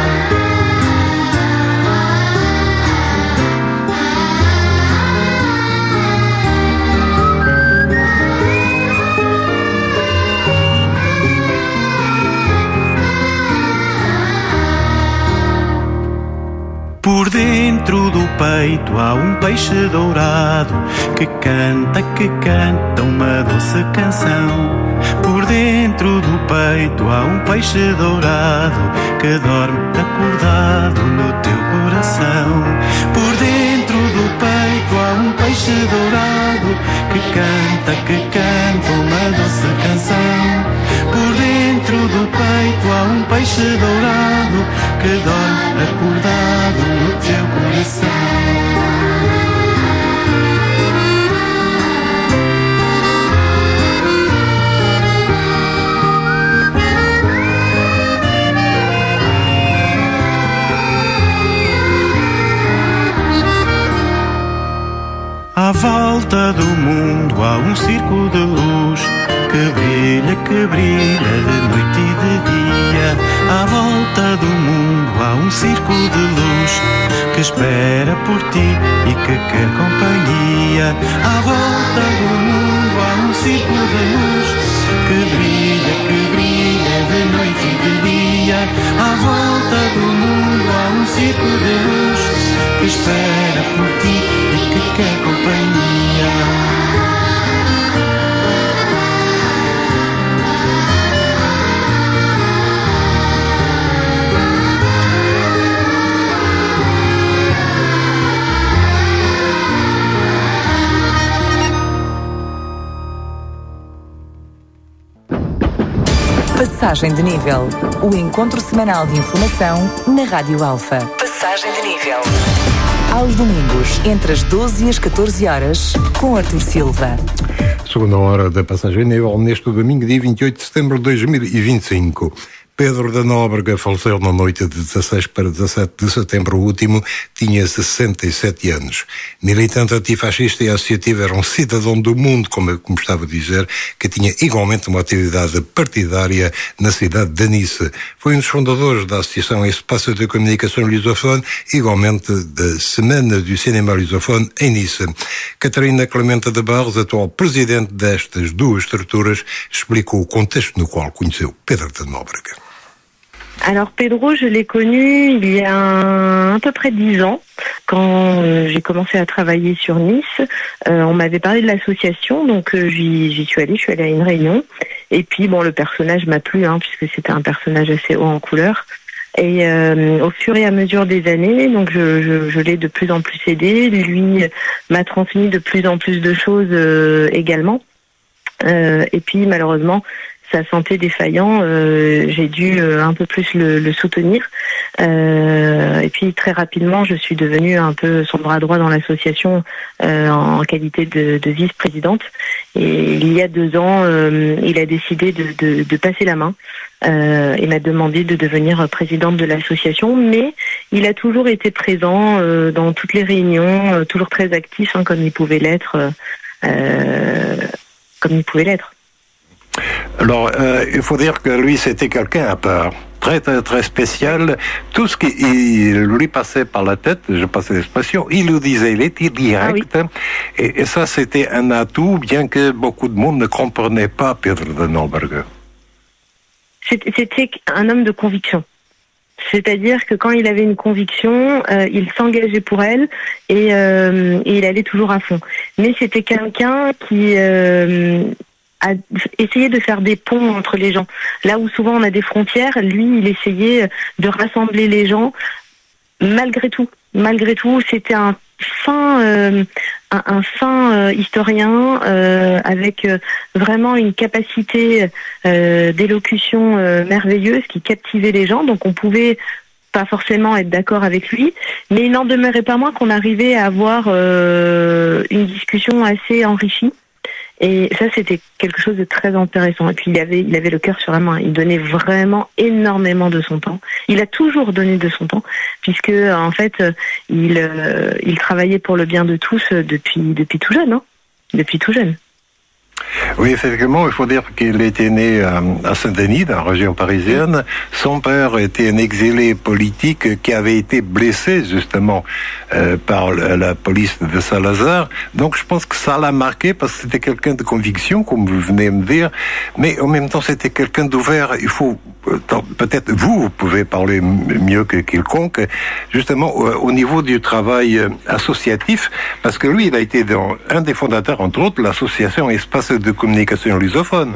Por dentro do peito há um peixe dourado que canta, que canta uma doce canção. Por dentro do peito há um peixe dourado que dorme acordado no teu coração. Por dentro do peito há um peixe dourado que canta, que canta uma doce canção. Por dentro do peito há um peixe dourado que dorme acordado no teu coração. À volta do mundo há um círculo de luz que brilha, que brilha de noite e de dia. À volta do mundo há um círculo de luz que espera por ti e que quer companhia. À volta do mundo há um círculo de luz que brilha, que brilha de noite e de dia. À volta do mundo há um círculo de luz que espera por ti e que quer companhia. Passagem de nível. O encontro semanal de informação na Rádio Alfa. Passagem de nível. Aos domingos, entre as doze e as catorze horas, com Artur Silva. Segunda hora da passagem de nível, neste domingo, dia vinte e oito de setembro de dois mil e vinte e cinco. Pedro da Nóbrega faleceu na noite de dezasseis para dezassete de setembro último, tinha sessenta e sete anos. Militante antifascista e associativo, era um cidadão do mundo, como eu como estava a dizer, que tinha igualmente uma atividade partidária na cidade de Nice. Foi um dos fundadores da Associação Espaço de Comunicação Lusofone, igualmente da Semana do Cinema Lusofone em Nice. Catarina Clemente de Barros, atual presidente destas duas estruturas, explicou o contexto no qual conheceu Pedro da Nóbrega. Alors Pedro, je l'ai connu il y a un, à peu près dix ans, quand euh, j'ai commencé à travailler sur Nice. Euh, on m'avait parlé de l'association, donc euh, j'y, j'y suis allée, je suis allée à une réunion. Et puis bon, le personnage m'a plu, hein, puisque c'était un personnage assez haut en couleur. Et euh, au fur et à mesure des années, donc je, je, je l'ai de plus en plus aidé. Lui m'a transmis de plus en plus de choses euh, également. Euh, et puis malheureusement, sa santé défaillant, euh, j'ai dû euh, un peu plus le, le soutenir. Euh, et puis très rapidement, je suis devenue un peu son bras droit dans l'association euh, en qualité de, de vice-présidente. Et il y a deux ans, euh, il a décidé de, de, de passer la main euh, et m'a demandé de devenir présidente de l'association. Mais il a toujours été présent euh, dans toutes les réunions, euh, toujours très actif, hein, comme il pouvait l'être, euh, comme il pouvait l'être. Alors, euh, il faut dire que lui, c'était quelqu'un à part. Très, très, très spécial. Tout ce qui il, lui passait par la tête, je passe l'expression, il le disait, il était direct. Ah oui. et, et ça, c'était un atout, bien que beaucoup de monde ne comprenait pas Peter de Nolberger. C'était, c'était un homme de conviction. C'est-à-dire que quand il avait une conviction, euh, il s'engageait pour elle et, euh, et il allait toujours à fond. Mais c'était quelqu'un qui... Euh, à essayer de faire des ponts entre les gens. Là où souvent on a des frontières, lui, il essayait de rassembler les gens malgré tout. Malgré tout, c'était un fin, euh, un, un fin euh, historien euh, avec euh, vraiment une capacité euh, d'élocution euh, merveilleuse qui captivait les gens. Donc on pouvait pas forcément être d'accord avec lui, mais il n'en demeurait pas moins qu'on arrivait à avoir euh, une discussion assez enrichie. Et ça, c'était quelque chose de très intéressant. Et puis, il avait, il avait le cœur sur la main. Il donnait vraiment énormément de son temps. Il a toujours donné de son temps, puisque, en fait, il, euh, il travaillait pour le bien de tous depuis, depuis tout jeune, hein, depuis tout jeune. Oui, effectivement, il faut dire qu'il était né à Saint-Denis, dans la région parisienne. Son père était un exilé politique qui avait été blessé, justement, euh, par la police de Salazar. Donc, je pense que ça l'a marqué parce que c'était quelqu'un de conviction, comme vous venez de me dire. Mais en même temps, c'était quelqu'un d'ouvert. Il faut, peut-être vous, vous pouvez parler mieux que quiconque, justement, au niveau du travail associatif, parce que lui, il a été dans, un des fondateurs, entre autres, de l'association Espace de communication lusophone.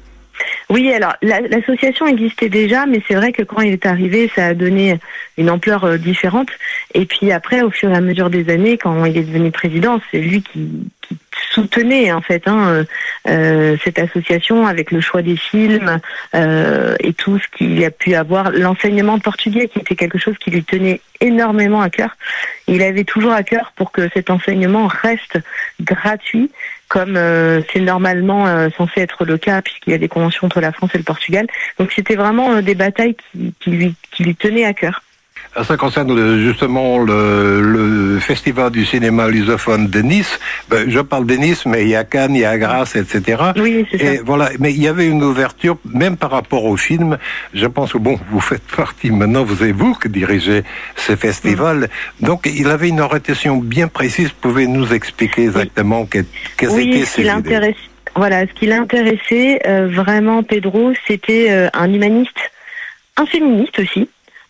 Oui, alors la, l'association existait déjà, mais c'est vrai que quand il est arrivé, ça a donné une ampleur euh, différente. Et puis après, au fur et à mesure des années, quand il est devenu président, c'est lui qui, qui soutenait en fait hein, euh, cette association avec le choix des films euh, et tout ce qu'il a pu avoir, l'enseignement portugais qui était quelque chose qui lui tenait énormément à cœur. Il avait toujours à cœur pour que cet enseignement reste gratuit, comme euh, c'est normalement euh, censé être le cas puisqu'il y a des conventions entre la France et le Portugal. Donc c'était vraiment euh, des batailles qui, qui, lui, qui lui tenaient à cœur. Ça concerne justement le, le festival du cinéma lusophone de Nice. Ben, je parle de Nice, mais il y a Cannes, il y a Grasse, et cetera. Oui, c'est et ça. Voilà. Mais il y avait une ouverture, même par rapport au film. Je pense que bon, vous faites partie maintenant, vous et vous qui dirigez ce festival. Mmh. Donc, il avait une orientation bien précise. Pouvez nous expliquer exactement oui. quelles oui, étaient ses idées? Voilà, ce qui l'intéressait euh, vraiment, Pedro, c'était euh, un humaniste, un féministe aussi.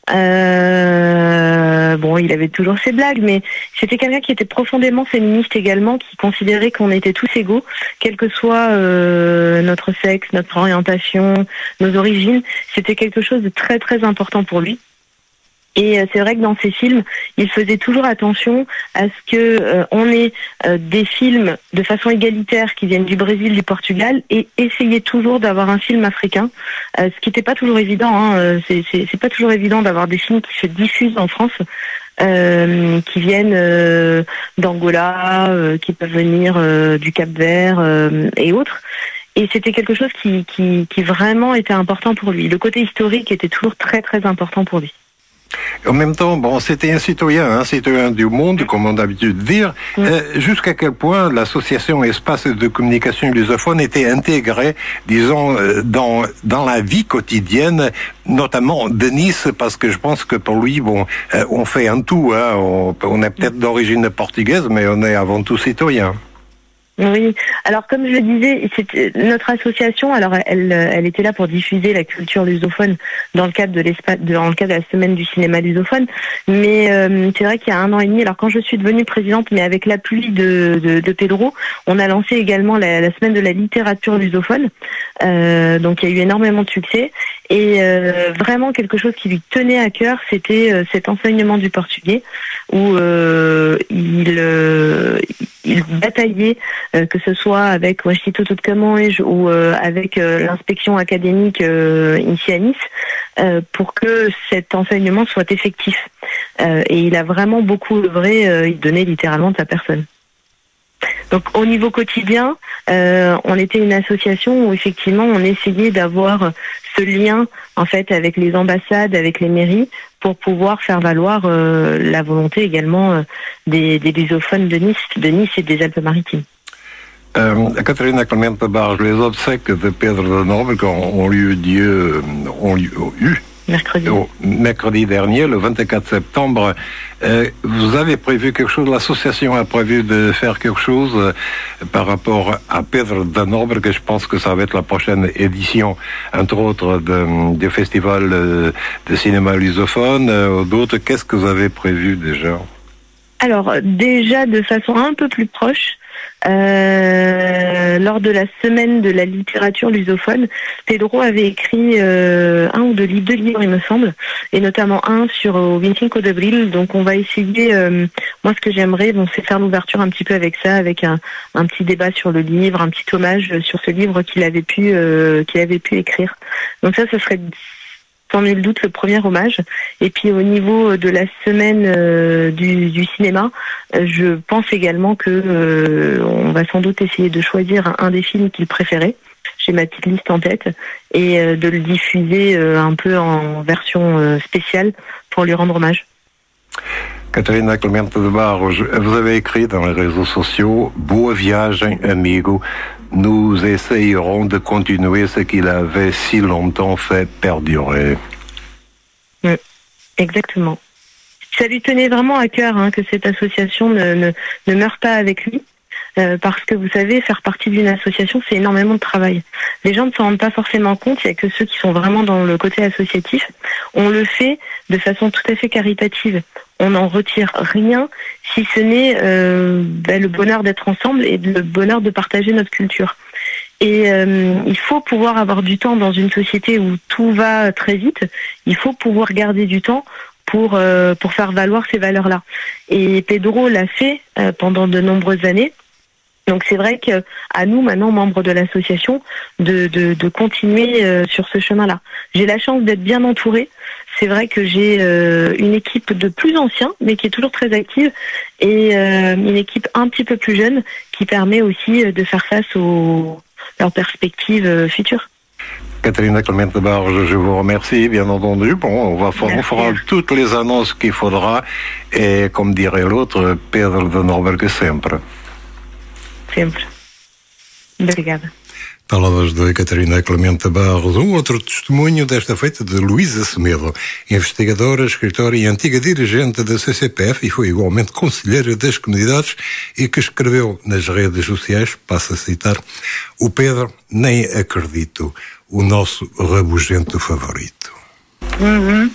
Euh, bon, il avait toujours ses blagues, mais c'était quelqu'un qui était profondément féministe également, qui considérait qu'on était tous égaux, quel que soit euh, notre sexe, notre orientation, nos origines. C'était quelque chose de très très important pour lui. Et c'est vrai que dans ses films, il faisait toujours attention à ce que euh, on ait euh, des films de façon égalitaire qui viennent du Brésil, du Portugal, et essayait toujours d'avoir un film africain, euh, ce qui n'était pas toujours évident. Hein, c'est, c'est, c'est pas toujours évident d'avoir des films qui se diffusent en France, euh, qui viennent euh, d'Angola, euh, qui peuvent venir euh, du Cap-Vert euh, et autres. Et c'était quelque chose qui, qui, qui vraiment était important pour lui. Le côté historique était toujours très très important pour lui. En même temps, bon, c'était un citoyen, un citoyen du monde, comme on a l'habitude de dire. Mmh. Euh, jusqu'à quel point l'association Espace de communication lusophone était intégrée, disons, dans dans la vie quotidienne, notamment de Nice, parce que je pense que pour lui, bon, euh, on fait un tout. Hein, on, on est peut-être d'origine portugaise, mais on est avant tout citoyen. Oui, alors comme je le disais, c'était notre association. Alors elle, elle était là pour diffuser la culture lusophone dans le cadre de l'espace, dans le cadre de la semaine du cinéma lusophone. Mais euh, c'est vrai qu'il y a un an et demi. Alors quand je suis devenue présidente, mais avec l'appui de, de, de Pedro, on a lancé également la, la semaine de la littérature lusophone. Euh, donc il y a eu énormément de succès et euh, vraiment quelque chose qui lui tenait à cœur, c'était euh, cet enseignement du portugais où euh, il euh, il bataillait euh, que ce soit avec l'Institut de Camões ou euh, avec euh, l'inspection académique euh, ici à Nice, euh, pour que cet enseignement soit effectif. Euh, et il a vraiment beaucoup œuvré, euh, il donnait littéralement de sa personne. Donc au niveau quotidien, euh, on était une association où effectivement on essayait d'avoir ce lien en fait avec les ambassades, avec les mairies, pour pouvoir faire valoir euh, la volonté également euh, des, des lusophones de Nice, de Nice et des Alpes-Maritimes. Euh, Catarina Clemente Barros, les obsèques de Pedro de Nóbrega ont, ont lieu, Dieu, ont lieu, ont eu mercredi. Au, mercredi dernier, le vingt-quatre septembre. Euh, vous avez prévu quelque chose, l'association a prévu de faire quelque chose euh, par rapport à Pedro de Nóbrega. Je pense que ça va être la prochaine édition, entre autres, de, de festival euh, de cinéma lusophone, euh, d'autres. Qu'est-ce que vous avez prévu déjà? Alors, déjà de façon un peu plus proche, Euh, lors de la semaine de la littérature lusophone, Pedro avait écrit euh, un ou deux livres, deux livres il me semble, et notamment un sur au vingt-cinq d'avril. Donc on va essayer, euh, moi ce que j'aimerais, bon, c'est faire l'ouverture un petit peu avec ça, avec un, un petit débat sur le livre, un petit hommage sur ce livre qu'il avait pu euh, qu'il avait pu écrire. Donc ça, ce serait sans nul doute le premier hommage. Et puis au niveau de la semaine euh, du, du cinéma, euh, je pense également que euh, on va sans doute essayer de choisir un, un des films qu'il préférait. J'ai ma petite liste en tête et euh, de le diffuser euh, un peu en version euh, spéciale pour lui rendre hommage. Catarina Clemente de Barros, vous avez écrit dans les réseaux sociaux « Boa viagem, amigo. Nous essayerons de continuer ce qu'il avait si longtemps fait perdurer. » Oui, exactement. Ça lui tenait vraiment à cœur hein, que cette association ne, ne, ne meure pas avec lui. Euh, parce que vous savez, faire partie d'une association, c'est énormément de travail. Les gens ne s'en rendent pas forcément compte, il n'y a que ceux qui sont vraiment dans le côté associatif. On le fait de façon tout à fait caritative. On n'en retire rien, si ce n'est euh, ben, le bonheur d'être ensemble et le bonheur de partager notre culture. Et euh, il faut pouvoir avoir du temps dans une société où tout va très vite. Il faut pouvoir garder du temps pour euh, pour faire valoir ces valeurs-là. Et Pedro l'a fait euh, pendant de nombreuses années. Donc c'est vrai que à nous maintenant membres de l'association de de, de continuer euh, sur ce chemin-là. J'ai la chance d'être bien entourée. C'est vrai que j'ai euh, une équipe de plus anciens mais qui est toujours très active et euh, une équipe un petit peu plus jeune qui permet aussi de faire face aux leurs perspectives euh, futures. Catarina Clemente Barros, je vous remercie, bien entendu. Bon, on va faire, on fera toutes les annonces qu'il faudra et comme dirait l'autre, Pedro de Nóbrega sempre. Sempre. Obrigada. Palavras de Catarina Clemente Barros. Um outro testemunho desta feita de Luísa Semedo, investigadora, escritora e antiga dirigente da C C P F e foi igualmente conselheira das comunidades e que escreveu nas redes sociais, passo a citar, o Pedro, nem acredito, o nosso rabugento favorito. Uhum.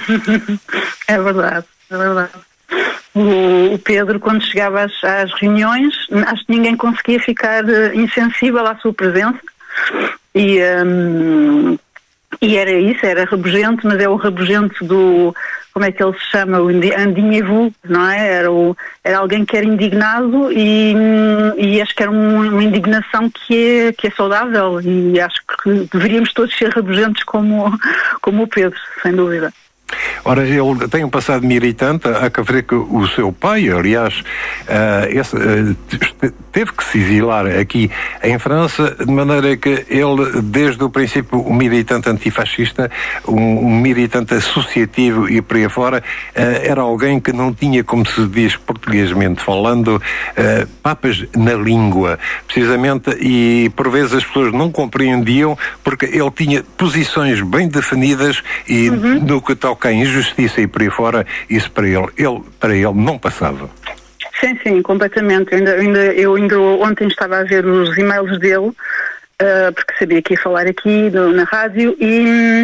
É verdade, é verdade. O, o Pedro, quando chegava às, às reuniões, acho que ninguém conseguia ficar uh, insensível à sua presença e, um, e era isso, era rabugento, mas é o rabugento do, como é que ele se chama, o andinhevu, não é? Era, o, era alguém que era indignado e, e acho que era um, uma indignação que é, que é saudável e acho que deveríamos todos ser rabugentos como, como o Pedro, sem dúvida. Ora, ele tem um passado militante, há que ver que o seu pai, aliás, uh, esse, uh, teve que se exilar aqui em França, de maneira que ele, desde o princípio, um militante antifascista, um, um militante associativo e por aí fora, uh, era alguém que não tinha, como se diz portuguesmente falando, uh, papas na língua, precisamente, e por vezes as pessoas não compreendiam, porque ele tinha posições bem definidas e uhum. no que toca à injustiça e por aí fora, isso para ele, ele, para ele não passava. Sim, sim, completamente. Eu ainda, ainda, eu ainda ontem estava a ver os e-mails dele, uh, porque sabia que ia falar aqui no, na rádio, e,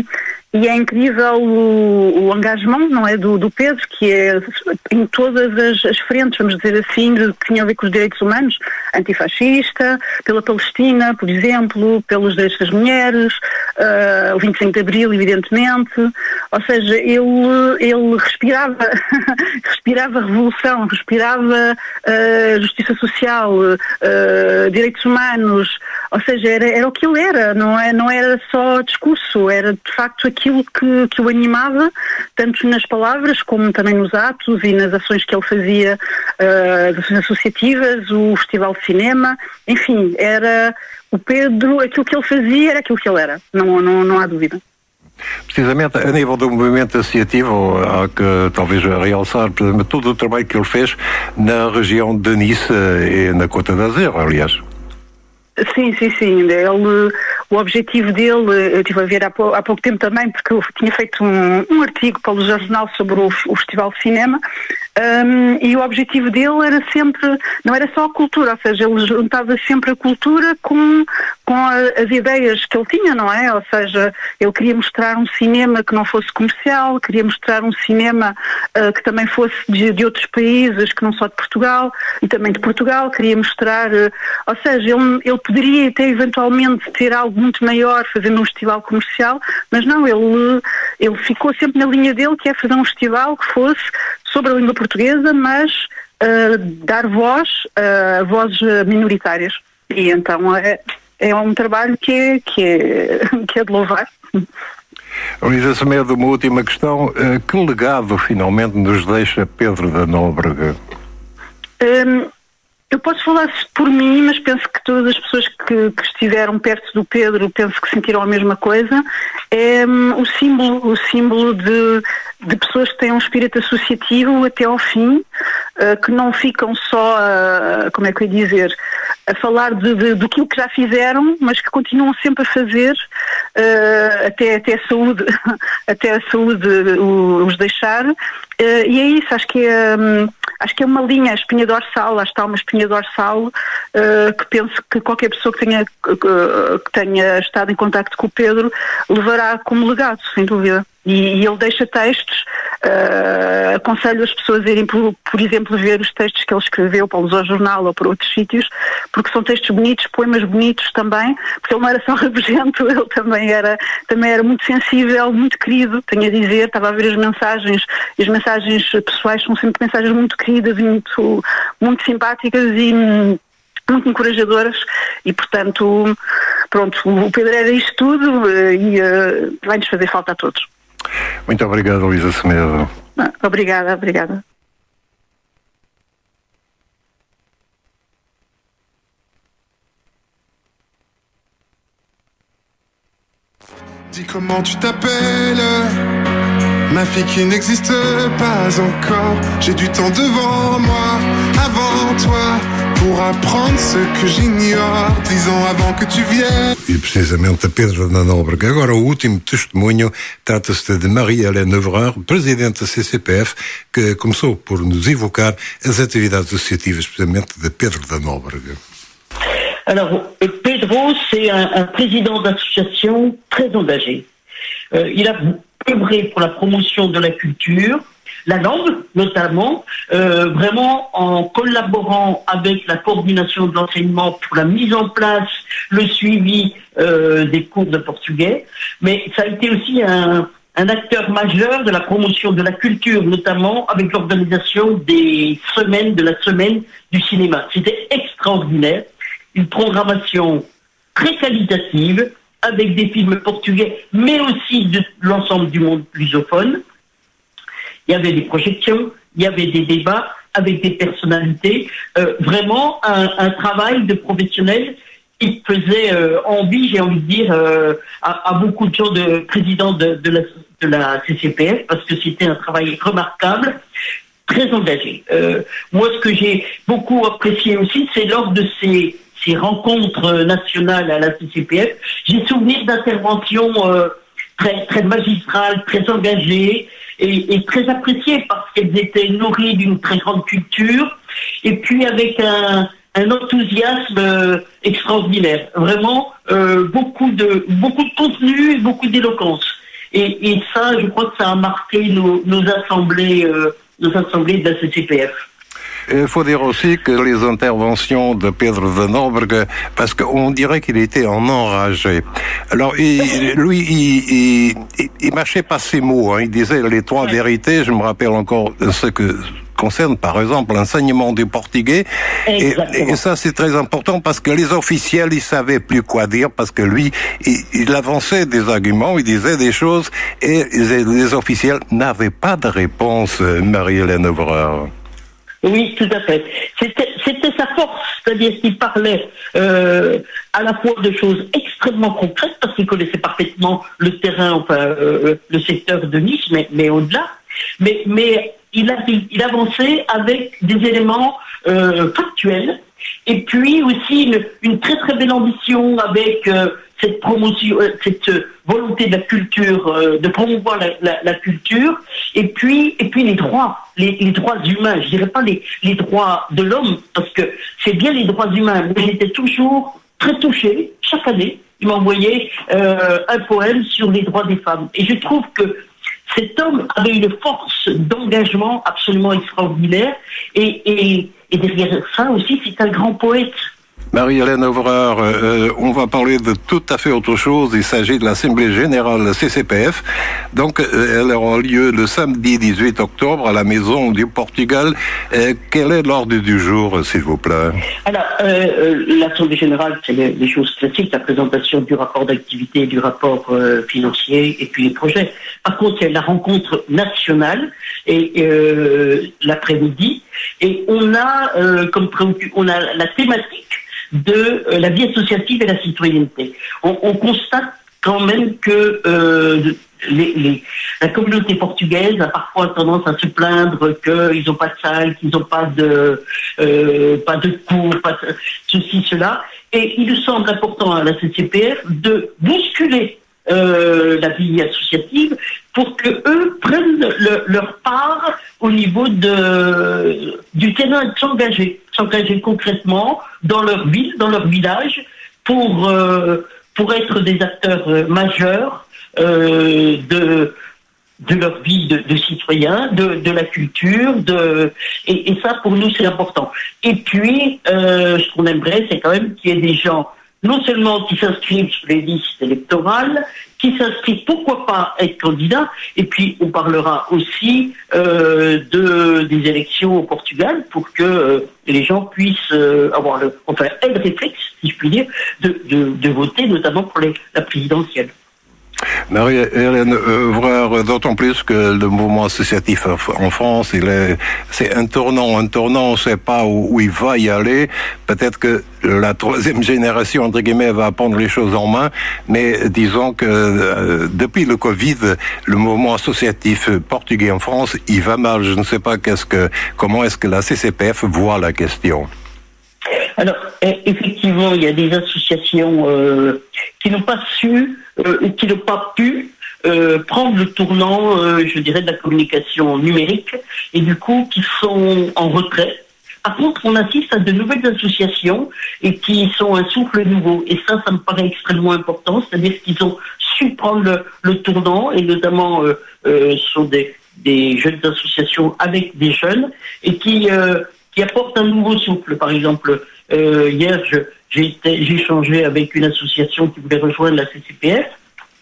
E é incrível o, o engagement, não é, do, do Pedro, que é em todas as, as frentes, vamos dizer assim, que tinham a ver com os direitos humanos, antifascista, pela Palestina, por exemplo, pelos direitos das mulheres, uh, o vinte e cinco de Abril, evidentemente. Ou seja, ele, ele respirava, respirava revolução, respirava uh, justiça social, uh, direitos humanos, ou seja, era, era o que ele era, não, é, não era só discurso, era de facto aquilo que, que o animava, tanto nas palavras como também nos atos e nas ações que ele fazia, uh, as ações associativas, o Festival de Cinema, enfim, era o Pedro, aquilo que ele fazia era aquilo que ele era, não, não, não há dúvida. Precisamente a nível do movimento associativo, há que talvez realçar, por exemplo, todo o trabalho que ele fez na região de Nice e na Côte d'Azur, aliás. Sim, sim, sim. Ele, o objetivo dele, eu estive a ver há, pou, há pouco tempo também, porque eu tinha feito um, um artigo para o Jornal sobre o, o Festival de Cinema, um, e o objetivo dele era sempre, não era só a cultura, ou seja, ele juntava sempre a cultura com, com a, as ideias que ele tinha, não é? Ou seja, ele queria mostrar um cinema que não fosse comercial, queria mostrar um cinema uh, que também fosse de, de outros países, que não só de Portugal, e também de Portugal, queria mostrar, uh, ou seja, ele, ele poderia até eventualmente ter algo muito maior fazendo um festival comercial, mas não, ele, ele ficou sempre na linha dele, que é fazer um festival que fosse sobre a língua portuguesa, mas uh, dar voz a uh, vozes minoritárias. E então é, é um trabalho que é, que é, que é de louvar. Luísa Semedo, uma última questão. Uh, que legado finalmente nos deixa Pedro da Nóbrega? Um, Eu posso falar por mim, mas penso que todas as pessoas que, que estiveram perto do Pedro, penso que sentiram a mesma coisa. É um, o símbolo, o símbolo de, de pessoas que têm um espírito associativo até ao fim, uh, que não ficam só, a, como é que eu ia dizer, a falar de, de, do que já fizeram, mas que continuam sempre a fazer, uh, até, até a saúde, até a saúde os deixar. Uh, e é isso, acho que é... Um, Acho que é uma linha, a espinha dorsal, lá está uma espinha dorsal uh, que penso que qualquer pessoa que tenha, que, que tenha estado em contacto com o Pedro levará como legado, sem dúvida. E, e ele deixa textos, uh, aconselho as pessoas a irem, por, por exemplo, ver os textos que ele escreveu para o Lusojornal ou para outros sítios, porque são textos bonitos, poemas bonitos também, porque ele não era só rabugento, ele também era, também era muito sensível, muito querido, tenho a dizer, estava a ver as mensagens, e as mensagens pessoais são sempre mensagens muito queridas e muito, muito simpáticas e muito encorajadoras, e portanto, pronto, o Pedro era isto tudo e uh, vai-nos fazer falta a todos. Muito obrigado, Luísa Semedo. Obrigada, obrigada. Dis comment tu t'appelles, ma fille qui n'existe pas encore. J'ai du temps devant moi, avant toi, pour apprendre ce que j'ignore, dix ans avant que tu viennes. E precisamente a Pedro da Nóbrega. Agora o último testemunho trata-se de Marie-Hélène Evrard, presidente da C C P F, que começou por nos evocar as atividades associativas precisamente de Pedro da Nóbrega. Alors, Pedro, c'est un, un président d'association très engagé. Euh, il a œuvré pour la promotion de la culture, la langue notamment, euh, vraiment en collaborant avec la coordination de l'enseignement pour la mise en place, le suivi euh, des cours de portugais. Mais ça a été aussi un, un acteur majeur de la promotion de la culture, notamment avec l'organisation des semaines, de la semaine du cinéma. C'était extraordinaire. Une programmation très qualitative avec des films portugais, mais aussi de l'ensemble du monde lusophone. Il y avait des projections, il y avait des débats avec des personnalités. Euh, vraiment un, un travail de professionnels qui faisait euh, envie, j'ai envie de dire, euh, à, à beaucoup de gens de présidents de, de, la, de la C C P F, parce que c'était un travail remarquable, très engagé. Euh, moi, ce que j'ai beaucoup apprécié aussi, c'est lors de ces ces rencontres nationales à la C C P F, j'ai souvenir d'interventions euh, très, très magistrales, très engagées et, et très appréciées parce qu'elles étaient nourries d'une très grande culture et puis avec un, un enthousiasme euh, extraordinaire. Vraiment, euh, beaucoup de beaucoup de contenu et beaucoup d'éloquence. Et, et ça, je crois que ça a marqué nos, nos assemblées, euh, nos assemblées de la C C P F. Il faut dire aussi que les interventions de Pedro de Nóbrega, parce qu'on dirait qu'il était en enragé. Alors, il, lui, il, il, il mâchait pas ses mots, hein. Il disait les trois vérités. Je me rappelle encore ce que concerne, par exemple, l'enseignement du portugais. Et, et ça, c'est très important parce que les officiels, ils savaient plus quoi dire parce que lui, il, il avançait des arguments, il disait des choses et les, les officiels n'avaient pas de réponse, Marie-Hélène Evrard. Oui, tout à fait. C'était, c'était sa force, c'est-à-dire qu'il parlait euh, à la fois de choses extrêmement concrètes, parce qu'il connaissait parfaitement le terrain, enfin euh, le secteur de Nice, mais, mais au-delà. Mais, mais il, a, il avançait avec des éléments euh, factuels, et puis aussi une, une très très belle ambition avec euh, cette promotion, euh, cette volonté de la culture, euh, de promouvoir la, la, la culture, et puis et puis les droits, les, les droits humains. Je dirais pas les, les droits de l'homme, parce que c'est bien les droits humains. Mais j'étais toujours très touchée. Chaque année, il m'envoyait euh, un poème sur les droits des femmes, et je trouve que cet homme avait une force d'engagement absolument extraordinaire, et, et, et derrière ça aussi, c'est un grand poète. Marie-Hélène Evrard, euh, on va parler de tout à fait autre chose. Il s'agit de l'Assemblée Générale C C P F. Donc, euh, elle aura lieu le samedi dix-huit octobre à la Maison du Portugal. Euh, quel est l'ordre du jour, s'il vous plaît? Alors, euh, l'Assemblée Générale, c'est les, les choses classiques, la présentation du rapport d'activité, du rapport euh, financier et puis les projets. Par contre, il y a la rencontre nationale et euh, l'après-midi. Et on a, euh, comme on a la thématique de euh, la vie associative et la citoyenneté. On, on constate quand même que euh, les, les, la communauté portugaise a parfois tendance à se plaindre qu'ils n'ont pas de salle, qu'ils n'ont pas de euh, pas de cours, pas de, ceci, cela. Et il nous semble important à la C C P F de bousculer euh, la vie associative pour que eux prennent le, leur part au niveau de du terrain, de s'engager, s'engager concrètement dans leur ville, dans leur village, pour euh, pour être des acteurs euh, majeurs euh, de de leur vie de, de citoyens, de, de la culture, de et, et ça pour nous c'est important. Et puis euh, ce qu'on aimerait, c'est quand même qu'il y ait des gens non seulement qui s'inscrivent sur les listes électorales, qui s'inscrivent, pourquoi pas, être candidats, et puis on parlera aussi euh, de des élections au Portugal pour que euh, les gens puissent euh, avoir le, enfin, le réflexe, si je puis dire, de, de, de voter, notamment pour les, la présidentielle. Marie-Hélène Evrard, d'autant plus que le mouvement associatif en France, il est, c'est un tournant, un tournant, on ne sait pas où, où il va y aller. Peut-être que la troisième génération, entre guillemets, va prendre les choses en main, mais disons que euh, depuis le Covid, le mouvement associatif portugais en France, il va mal. Je ne sais pas qu'est-ce que, comment est-ce que la C C P F voit la question. Alors, effectivement, il y a des associations euh, qui n'ont pas su, euh, qui n'ont pas pu euh, prendre le tournant, euh, je dirais, de la communication numérique, et du coup, qui sont en retrait. Par contre, on assiste à de nouvelles associations et qui sont un souffle nouveau. Et ça, ça me paraît extrêmement important, c'est-à-dire qu'ils ont su prendre le, le tournant, et notamment, euh, euh, sont des, des jeunes associations avec des jeunes, et qui... Euh, qui apporte un nouveau souffle. Par exemple, euh, hier, je, j'ai, été, j'ai échangé avec une association qui voulait rejoindre la C C P F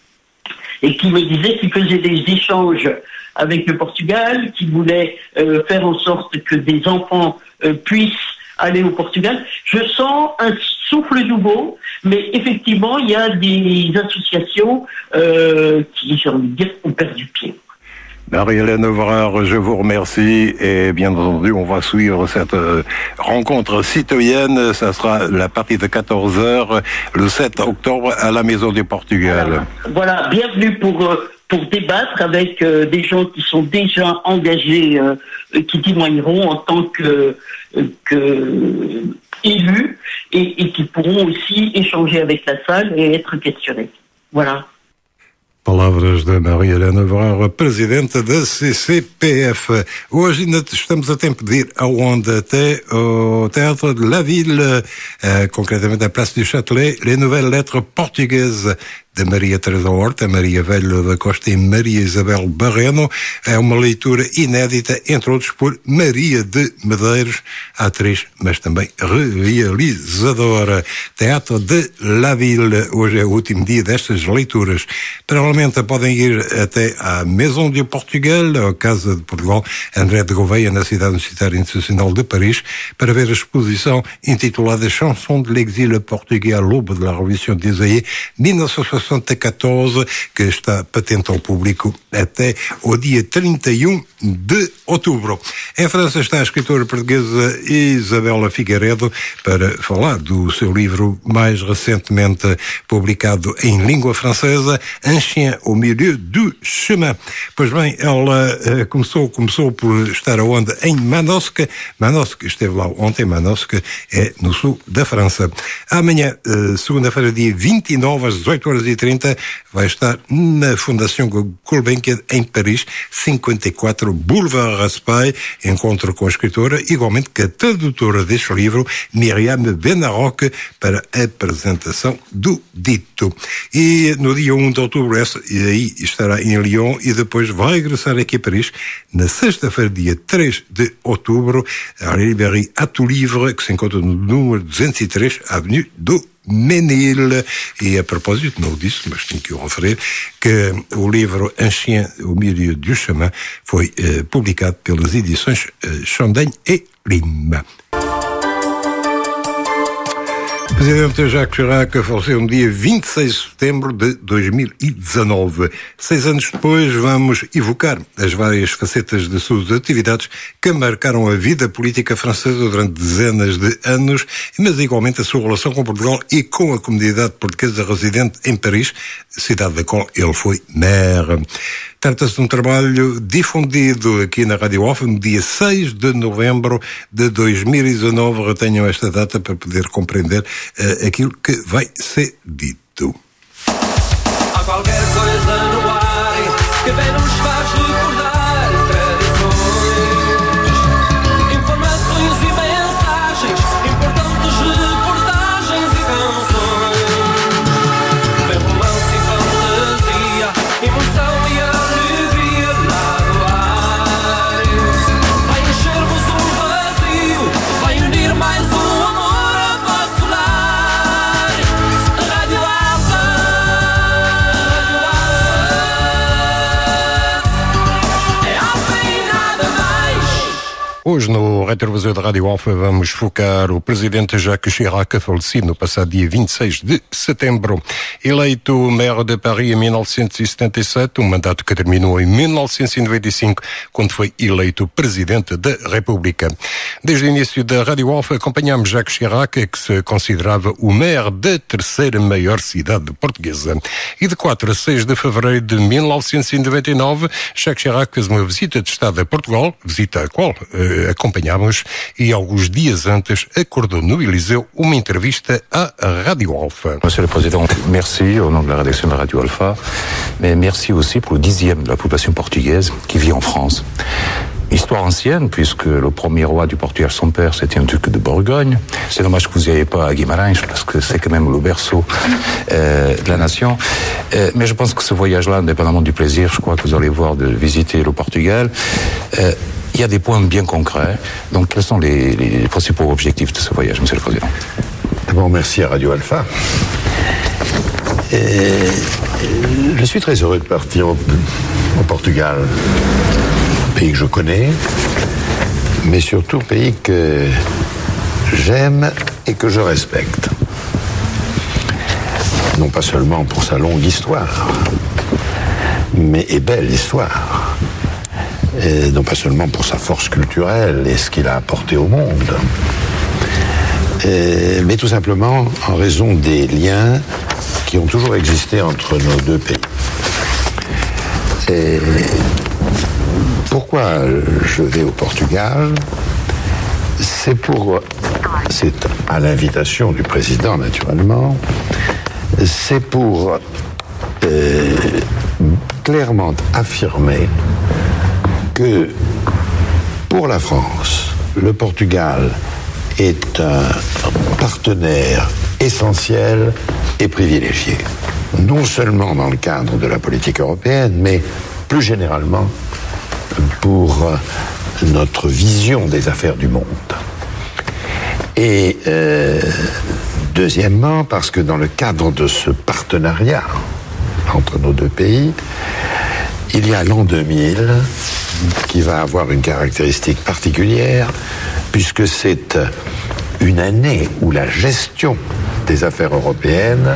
et qui me disait qu'il faisait des échanges avec le Portugal, qui voulait euh, faire en sorte que des enfants euh, puissent aller au Portugal. Je sens un souffle nouveau, mais effectivement, il y a des associations euh, qui, j'ai envie de dire, ont perdu pied. Marie-Hélène Evrard, je vous remercie et bien entendu, on va suivre cette euh, rencontre citoyenne. Ça sera la partie de quatorze heures le sept octobre à la Maison du Portugal. Voilà, voilà, bienvenue pour euh, pour débattre avec euh, des gens qui sont déjà engagés, euh, qui témoigneront en tant que euh, que élus et, et qui pourront aussi échanger avec la salle et être questionnés. Voilà. Palavras da Marie-Hélène Evrard, presidente da C C P F. Hoje ainda estamos a tempo de ir aonde? Até o Théâtre de la Ville, euh, concrètement à Place du Châtelet, les nouvelles lettres portugaises de Maria Teresa Horta, Maria Velho da Costa e Maria Isabel Barreno. É uma leitura inédita, entre outros, por Maria de Medeiros, atriz, mas também realizadora. Teatro de la Ville. Hoje é o último dia destas leituras. Paralelamente, podem ir até à Maison de Portugal, a Casa de Portugal, André de Gouveia, na Cidade Universitária Internacional de Paris, para ver a exposição intitulada Chanson de l'exil portugais à l'aube de la Révolution des Aïeux, mil novecentos e sessenta e quatorze, que está patente ao público até o dia trinta e um de outubro. Em França está a escritora portuguesa Isabela Figueiredo para falar do seu livro mais recentemente publicado em língua francesa, Un chien au milieu du chemin. Pois bem, ela uh, começou, começou por estar aonde? Em Manosque. Manosque, esteve lá ontem. Manosque é no sul da França. Amanhã, uh, segunda-feira, dia vinte e nove, às dezoito horas e trinta, vai estar na Fundação Gulbenkian, em Paris, cinquenta e quatro Boulevard Raspail, encontro com a escritora, igualmente que a tradutora deste livro, Myriam Benaroque, para a apresentação do dito. E no dia um de outubro, essa, e aí estará em Lyon, e depois vai regressar aqui a Paris, na sexta-feira, dia três de outubro, à Librairie à tout livre, que se encontra no número duzentos e três, Avenue do Menil. E a propósito, não o disse, mas tenho que o referir, que o livro Un chien au milieu du chemin foi eh, publicado pelas edições eh, Chandaigne e Lima. O presidente Jacques Chirac faleceu no dia vinte e seis de setembro de dois mil e dezanove. Seis anos depois, vamos evocar as várias facetas de suas atividades que marcaram a vida política francesa durante dezenas de anos, mas igualmente a sua relação com Portugal e com a comunidade portuguesa residente em Paris, cidade da qual ele foi maire. Trata-se de um trabalho difundido aqui na Rádio Alfa no dia seis de novembro de dois mil e dezanove. Retenham esta data para poder compreender uh, aquilo que vai ser dito. Há qualquer coisa no ar que bem nos faz recordar tradições, informações e mensagens, importantes reportagens e canções. Vem romance e fantasia, emoção e alegria lá no ar. Vai encher-vos um vazio, vai unir mais um amor a vosso lar. Rádio Alfa, é Alfa e nada mais. Hoje, no Retrovisor da Rádio Alfa, vamos focar o presidente Jacques Chirac, falecido no passado dia vinte e seis de setembro. Eleito maire de Paris em mil novecentos e setenta e sete, um mandato que terminou em mil novecentos e noventa e cinco, quando foi eleito presidente da República. Desde o início da Rádio Alfa, acompanhamos Jacques Chirac, que se considerava o maire da terceira maior cidade portuguesa. E de quatro a seis de fevereiro de mil novecentos e noventa e nove, Jacques Chirac fez uma visita de Estado a Portugal, visita a qual eh, acompanhámos, e alguns dias antes acordou no Élysée uma entrevista à Rádio Alfa. Monsieur le Président, merci au nom de la rédaction de la Radio Alpha, mais merci aussi pour le dixième de la population portugaise qui vit en France. Histoire ancienne, puisque le premier roi du Portugal, son père, c'était un duc de Bourgogne. C'est dommage que vous n'y ayez pas à Guimarães, parce que c'est quand même le berceau euh, de la nation. Euh, mais je pense que ce voyage-là, indépendamment du plaisir, je crois que vous allez voir de visiter le Portugal, euh, il y a des points bien concrets. Donc, quels sont les, les principaux objectifs de ce voyage, Monsieur le Président? D'abord, merci à Radio Alpha. Et je suis très heureux de partir au, au Portugal, pays que je connais, mais surtout pays que j'aime et que je respecte. Non pas seulement pour sa longue histoire, mais et belle histoire. Et non pas seulement pour sa force culturelle et ce qu'il a apporté au monde, et, mais tout simplement en raison des liens qui ont toujours existé entre nos deux pays. Et pourquoi je vais au Portugal? C'est pour, c'est à l'invitation du président naturellement, c'est pour euh, clairement affirmer que pour la France, le Portugal est un partenaire essentiel et privilégié. non seulement dans le cadre de la politique européenne, mais plus généralement pour notre vision des affaires du monde. Et euh, deuxièmement, parce que dans le cadre de ce partenariat entre nos deux pays, il y a l'an deux mille qui va avoir une caractéristique particulière, puisque c'est une année où la gestion des affaires européennes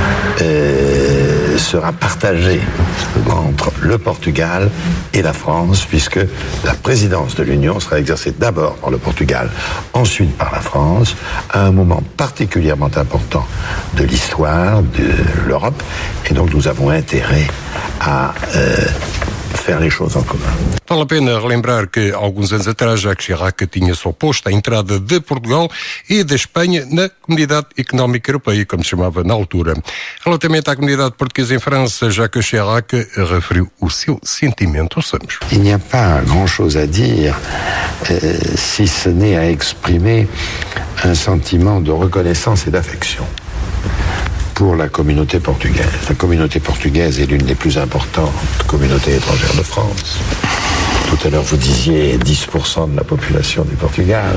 euh, sera partagée entre le Portugal et la France, puisque la présidence de l'Union sera exercée d'abord par le Portugal, ensuite par la France, à un moment particulièrement important de l'histoire de l'Europe, et donc nous avons intérêt à euh, faire les choses en commun. Vale a pena relembrar que, alguns anos atrás, Jacques Chirac tinha-se oposto à entrada de Portugal e da Espanha na Comunidade Económica Europeia, como se chamava na altura. Relativamente à comunidade portuguesa em França, Jacques Chirac referiu o seu sentimento. Ouçamos. Il n'y a pas grand-chose à dire, euh, si ce n'est à exprimer un sentiment de reconnaissance et d'affection pour la communauté portugaise. La communauté portugaise est l'une des plus importantes communautés étrangères de France. Tout à l'heure, vous disiez dix pour cent de la population du Portugal.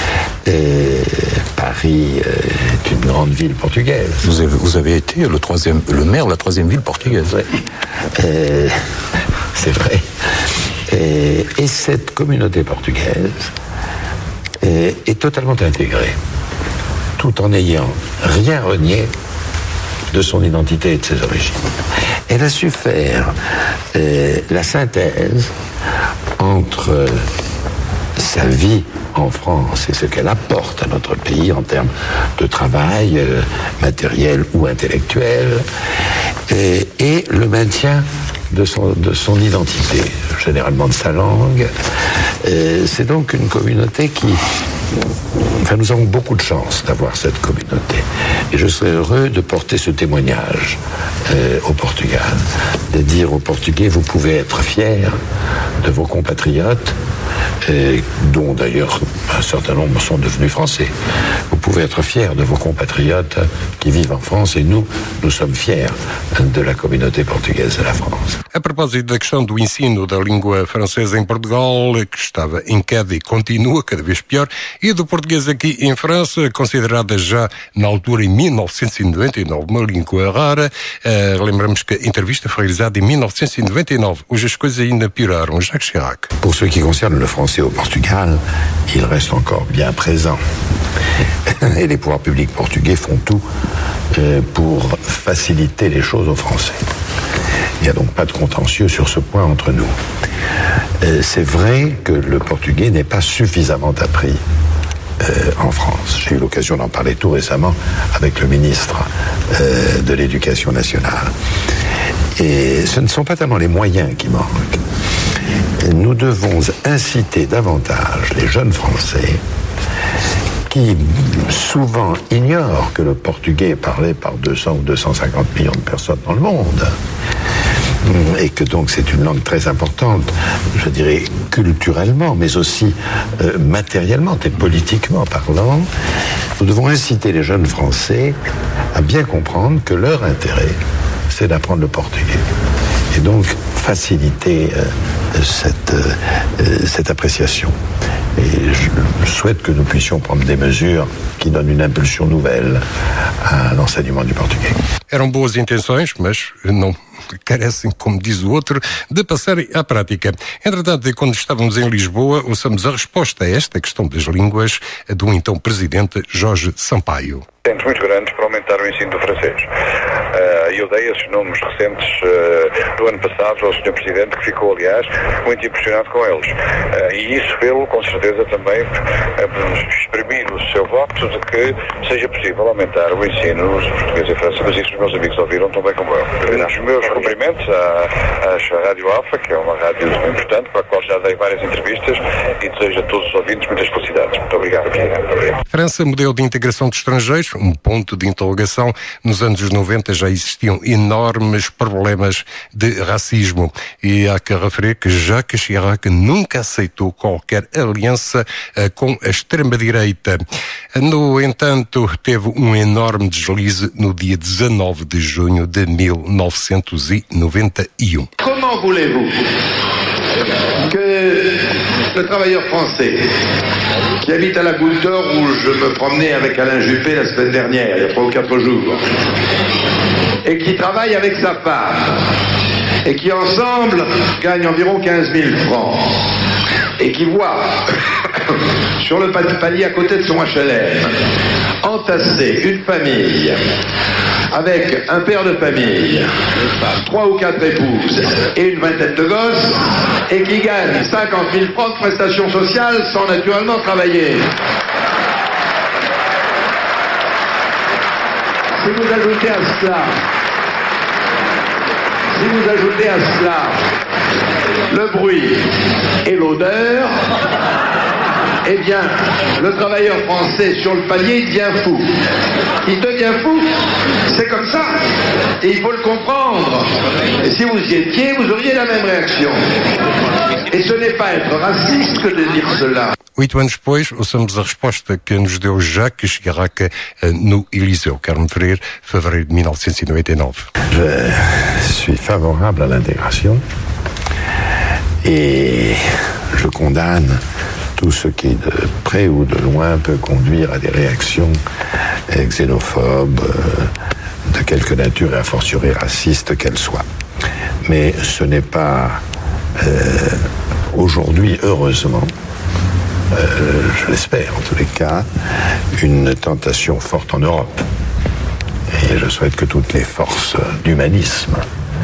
Et Paris est une grande ville portugaise. Vous avez, vous avez été le, troisième, le maire de la troisième ville portugaise. Oui. Et, c'est vrai. Et, et cette communauté portugaise est, est totalement intégrée, tout en n'ayant rien renié de son identité et de ses origines. Elle a su faire euh, la synthèse entre sa vie en France et ce qu'elle apporte à notre pays en termes de travail euh, matériel ou intellectuel, et, et le maintien de son, de son identité, généralement de sa langue. Euh, c'est donc une communauté qui... Enfin, nous avons beaucoup de chance d'avoir cette communauté. Et je serais heureux de porter ce témoignage euh, au Portugal, de dire aux Portugais, vous pouvez être fiers de vos compatriotes, euh, dont d'ailleurs un certain nombre sont devenus français. Vous pouvez être fiers de vos compatriotes qui vivent en France, et nous, nous sommes fiers de la communauté portugaise de la France. A propósito da questão do ensino da língua francesa em Portugal, que estava em queda e continua cada vez pior, e do português aqui em França, considerada já na altura em mil novecentos e noventa e nove uma língua rara, uh, lembramos que a entrevista foi realizada em mil novecentos e noventa e nove. Hoje as coisas ainda pioraram. Jacques Chirac. Pour ce qui concerne le français au Portugal, il reste encore bien présent. Et les pouvoirs publics portugais font tout euh, pour faciliter les choses aux Français. Il n'y a donc pas de contentieux sur ce point entre nous. Euh, c'est vrai que le portugais n'est pas suffisamment appris euh, en France. J'ai eu l'occasion d'en parler tout récemment avec le ministre euh, de l'Éducation nationale. Et ce ne sont pas tellement les moyens qui manquent. Nous devons inciter davantage les jeunes Français qui souvent ignorent que le portugais est parlé par deux cents ou deux cent cinquante millions de personnes dans le monde, et que donc c'est une langue très importante, je dirais culturellement, mais aussi euh, matériellement et politiquement parlant. Nous devons inciter les jeunes Français à bien comprendre que leur intérêt, c'est d'apprendre le portugais, et donc faciliter euh, cette, euh, cette appréciation. Et je souhaite que nous puissions prendre des mesures qui donnent une impulsion nouvelle à l'enseignement du portugais. Eram boas intenções, mas não carecem, como diz o outro, de passarem à prática. Entretanto, quando estávamos em Lisboa, ouçamos a resposta a esta questão das línguas do então presidente Jorge Sampaio. Temos muito grandes para aumentar o ensino do francês. Uh, eu dei esses números recentes uh, do ano passado ao senhor Presidente, que ficou, aliás, muito impressionado com eles. Uh, e isso pelo, com certeza, também uh, exprimir o seu voto de que seja possível aumentar o ensino dos portugueses em França, mas isso os meus amigos ouviram tão bem como eu. Os meus cumprimentos à, à Rádio Alfa, que é uma rádio importante, para a qual já dei várias entrevistas, e desejo a todos os ouvintes muitas felicidades. Muito obrigado. Muito obrigado. França, modelo de integração de estrangeiros, um ponto de interrogação. população, nos anos noventa já existiam enormes problemas de racismo. E há que referir que Jacques Chirac nunca aceitou qualquer aliança uh, com a extrema-direita. No entanto, teve um enorme deslize no dia dezanove de junho de mil novecentos e noventa e um. Comment voulez-vous que le travailleur français qui habite à la Goutte d'Or, où je me promenais avec Alain Juppé la semaine dernière, il y a trois ou quatre jours, et qui travaille avec sa femme, et qui ensemble gagne environ quinze mille francs, et qui voit sur le palier à côté de son H L M entasser une famille avec un père de famille, trois ou quatre épouses et une vingtaine de gosses, et qui gagne cinquante mille francs de prestations sociales sans naturellement travailler. Si vous ajoutez à cela, si vous ajoutez à cela le bruit et l'odeur, eh bien, le travailleur français sur le palier, il devient fou. Il devient fou. C'est comme ça. Et il faut le comprendre. Et si vous y étiez, vous auriez la même réaction. Et ce n'est pas être raciste que de dire cela. Oito anos depois, ouçamos a resposta que nos deu Jacques Chirac no Élysée. Quero-me referir, fevereiro de mil novecentos e noventa e nove. Je suis favorable à l'intégration et je condamne tout ce qui, de près ou de loin, peut conduire à des réactions xénophobes, de quelque nature et a fortiori racistes qu'elles soient. Mais ce n'est pas euh, aujourd'hui, heureusement, euh, je l'espère en tous les cas, une tentation forte en Europe. Et je souhaite que toutes les forces d'humanisme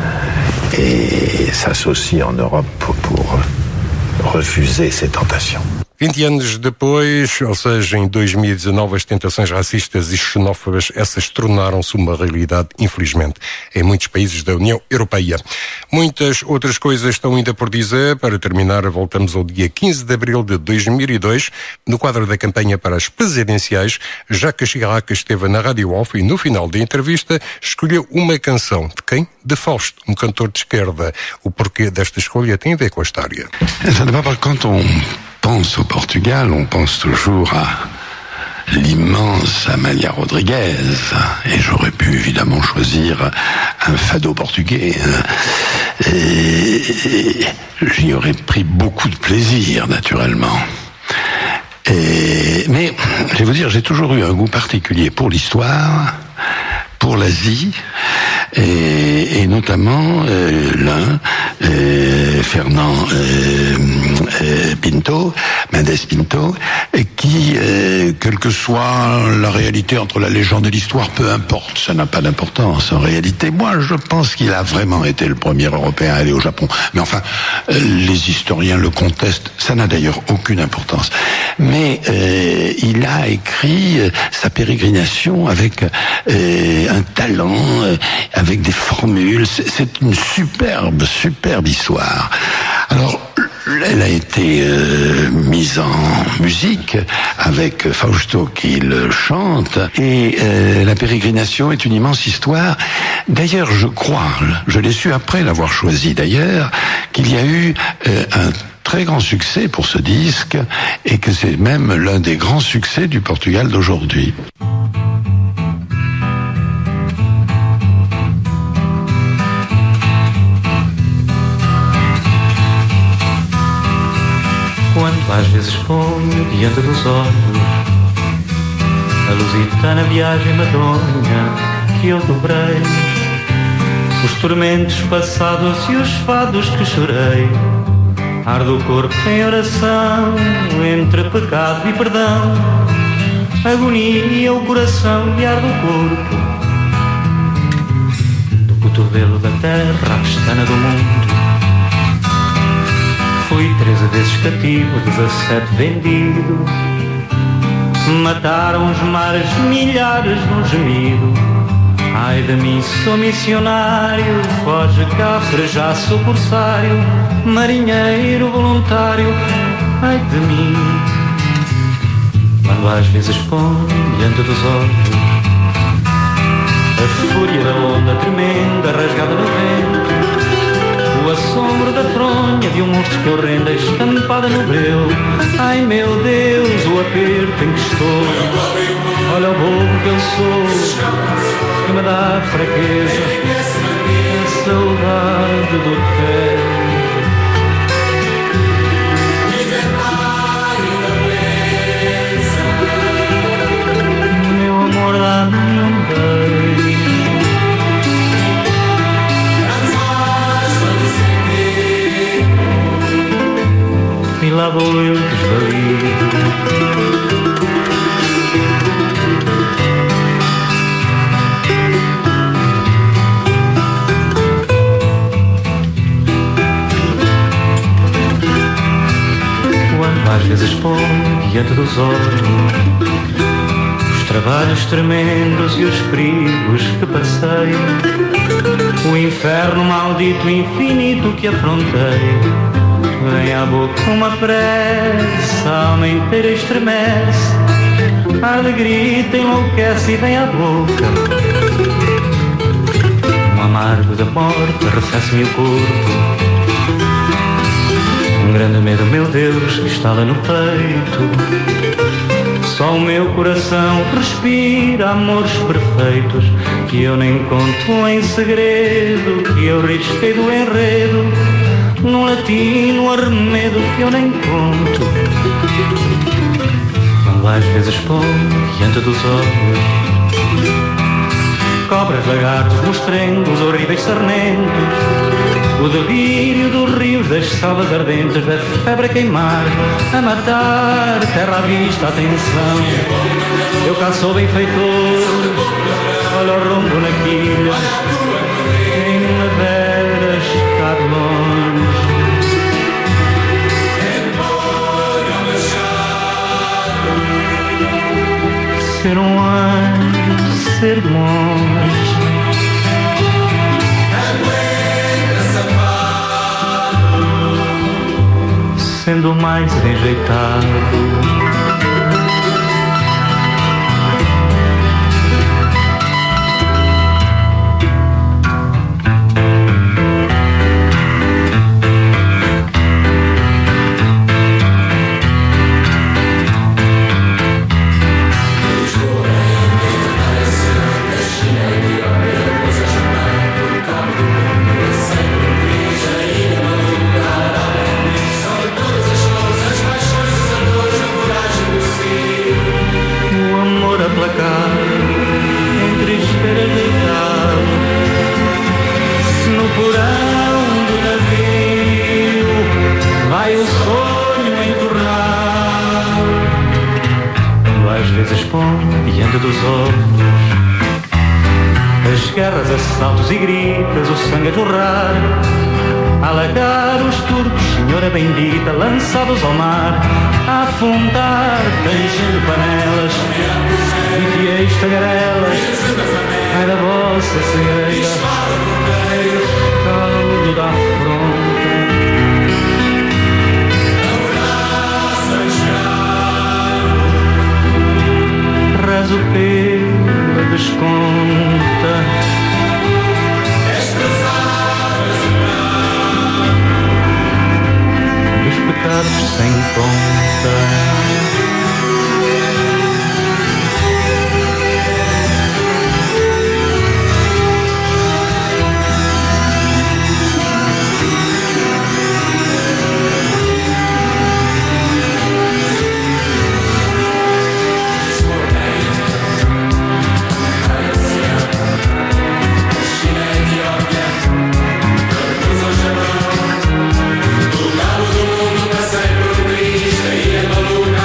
et s'associent en Europe pour, pour refuser ces tentations. vinte anos depois, ou seja, em dois mil e dezanove, as tentações racistas e xenófobas, essas tornaram-se uma realidade, infelizmente, em muitos países da União Europeia. Muitas outras coisas estão ainda por dizer. Para terminar, voltamos ao dia quinze de abril de dois mil e dois. No quadro da campanha para as presidenciais, Jacques Chirac esteve na Rádio Alfa e, no final da entrevista, escolheu uma canção. De quem? De Fausto, um cantor de esquerda. O porquê desta escolha tem a ver com a história. Quand on pense au Portugal, on pense toujours à l'immense Amália Rodrigues, et j'aurais pu évidemment choisir un fado portugais, et, et j'y aurais pris beaucoup de plaisir, naturellement. Et, mais, je vais vous dire, j'ai toujours eu un goût particulier pour l'histoire, pour l'Asie, et, et notamment euh, l'un, euh, Fernand euh, euh, Pinto, Mendes Pinto, qui, euh, quelle que soit la réalité entre la légende et l'histoire, peu importe, ça n'a pas d'importance en réalité. Moi, je pense qu'il a vraiment été le premier Européen à aller au Japon. Mais enfin, euh, les historiens le contestent, ça n'a d'ailleurs aucune importance. Mais euh, il a écrit euh, sa pérégrination avec euh, un talent, euh, avec des formules. C'est une superbe, superbe histoire. Alors, elle a été euh, mise en musique avec Fausto qui le chante, et euh, la pérégrination est une immense histoire. D'ailleurs, je crois, je l'ai su après l'avoir choisi d'ailleurs, qu'il y a eu euh, un très grand succès pour ce disque, et que c'est même l'un des grands succès du Portugal d'aujourd'hui. Quando às vezes ponho diante dos olhos a lusitana viagem madonha que eu dobrei, os tormentos passados e os fados que chorei, arde o corpo em oração entre pecado e perdão, agonia o coração e arde o corpo, do cotovelo da terra à pestana do mundo. Fui treze vezes cativo, dezassete vendido. Mataram os mares milhares num gemido. Ai de mim, sou missionário, foge cá, já sou corsário, marinheiro voluntário. Ai de mim, quando às vezes ponho diante dos olhos A fúria da onda tremenda, rasgada no vento, o assombro da fronha de um monstro horrenda estampada no breu. Ai meu Deus, o aperto em que estou. Olha o bobo que eu sou, que me dá fraqueza, a saudade do teu. Meu amor, dá-me um beijo. E lá vou eu desvalido. Quando às vezes põe diante dos olhos os trabalhos tremendos e os perigos que passei, o inferno maldito infinito que afrontei, vem à boca uma prece, a alma inteira estremece, a alegria enlouquece e vem à boca um amargo da morte, arrefece-me o corpo. Um grande medo, meu Deus, que estala no peito. Só o meu coração respira amores perfeitos, que eu nem conto em segredo, que eu risquei do enredo num latino arremedo que eu nem conto. Quando às vezes põe diante dos olhos cobras, lagartos, mostrengos, horríveis sarnentos, o delírio dos rios, das selvas ardentes, da febre a queimar, a matar, terra à vista, atenção. Eu cá sou benfeitor, olha o rombo na quilha, quem me dera estar longe. Ser um anjo, ser monge, sendo mais rejeitado. Diante dos olhos as guerras, assaltos e gritas, o sangue a jorrar, a alagar os turcos, senhora bendita, lançados ao mar, a afundar, tangendo panelas e fiéis tagarelas. Ai da vossa cegueira, ai o escaldo da afronta. Rezo pela desconta, dos pecados sem conta. Luna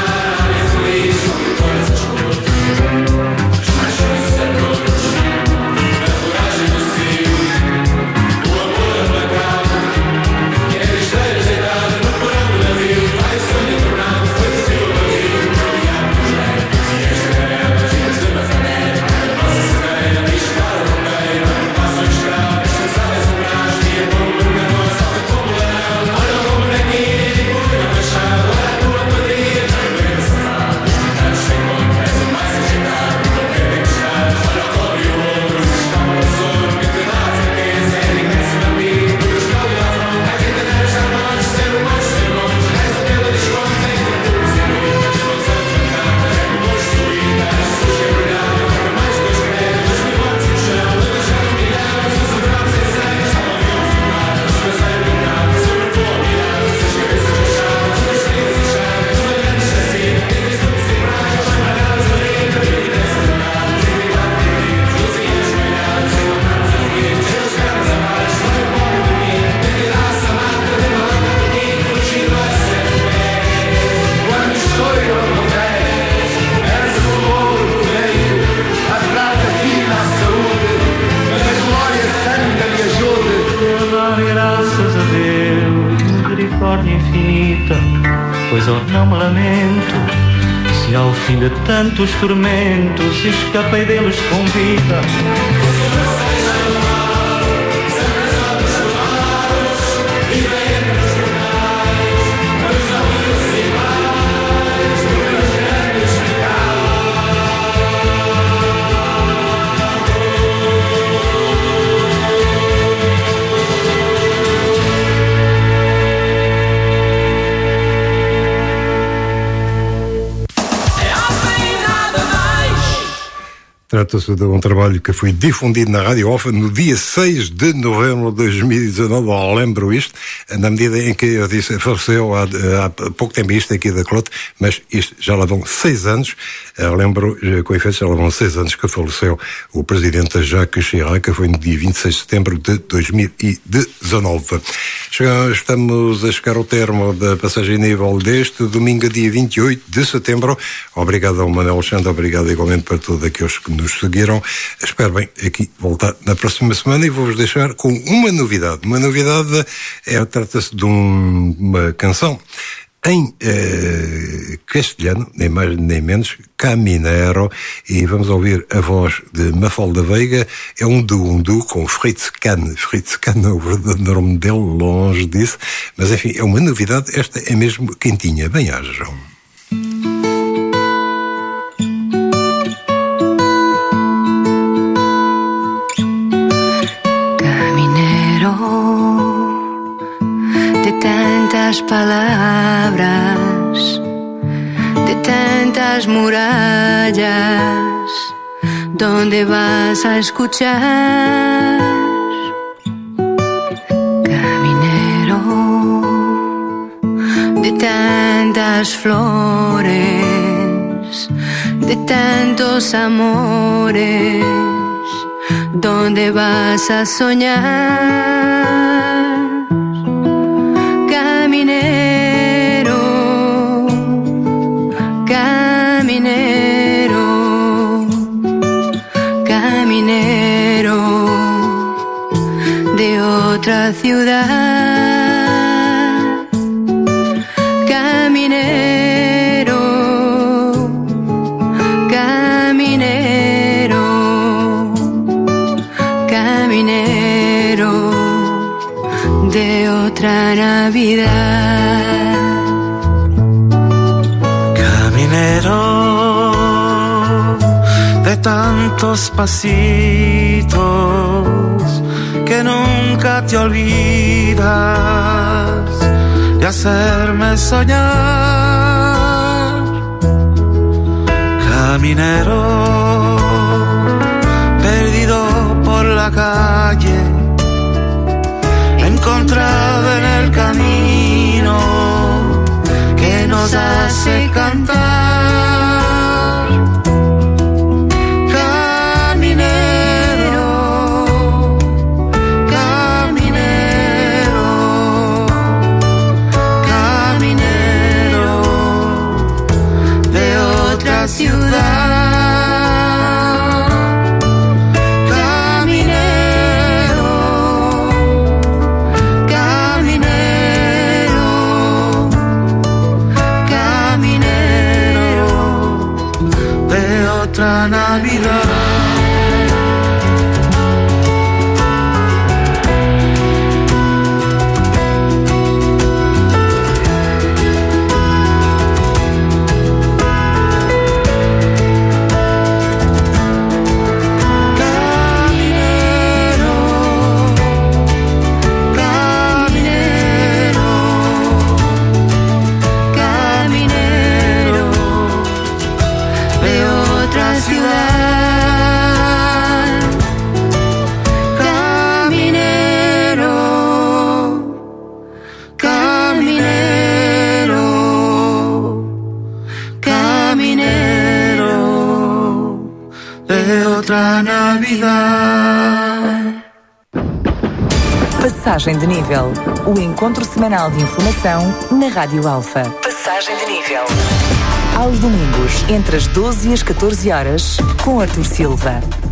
eternidade infinita. Pois oh, não me lamento, se ao fim de tantos tormentos escapei deles com vida. Trata-se de um trabalho que foi difundido na Rádio Alfa no dia seis de novembro de dois mil e dezanove. Eu lembro isto, na medida em que eu disse, faleceu há, há pouco tempo isto aqui da Clote, mas isto já lá vão seis anos. Eu lembro, com efeito, já lá vão seis anos que faleceu o presidente Jacques Chirac, que foi no dia vinte e seis de setembro de dois mil e dezanove. Estamos a chegar ao termo da passagem nível deste domingo, dia vinte e oito de setembro. Obrigado ao Manuel Alexandre, obrigado igualmente para todos aqueles que nos seguiram. Espero bem aqui voltar na próxima semana e vou-vos deixar com uma novidade. Uma novidade é, trata-se de um, uma canção em eh, castelhano, nem mais nem menos, Caminero, e vamos ouvir a voz de Mafalda Veiga. É um duo, um duo com Fritz Kahn. Fritz Kahn é o verdadeiro nome dele, longe disso, mas enfim, é uma novidade, esta é mesmo quentinha. Bem-ajam. Palabras, de tantas murallas, ¿dónde vas a escuchar? Caminero, de tantas flores, de tantos amores, ¿dónde vas a soñar? Caminero, caminero, caminero de otra ciudad. Caminero, caminero, caminero de otra Navidad. Caminero de tantos pasitos que nunca te olvidas de hacerme soñar. Caminero perdido por la calle, encontrado en el camino que nos hace cantar. Caminero, caminero, caminero de otra ciudad. Navidad. Navidad. Passagem de nível. O encontro semanal de informação na Rádio Alfa. Passagem de nível. Aos domingos, entre as doze e as catorze horas, com Artur Silva.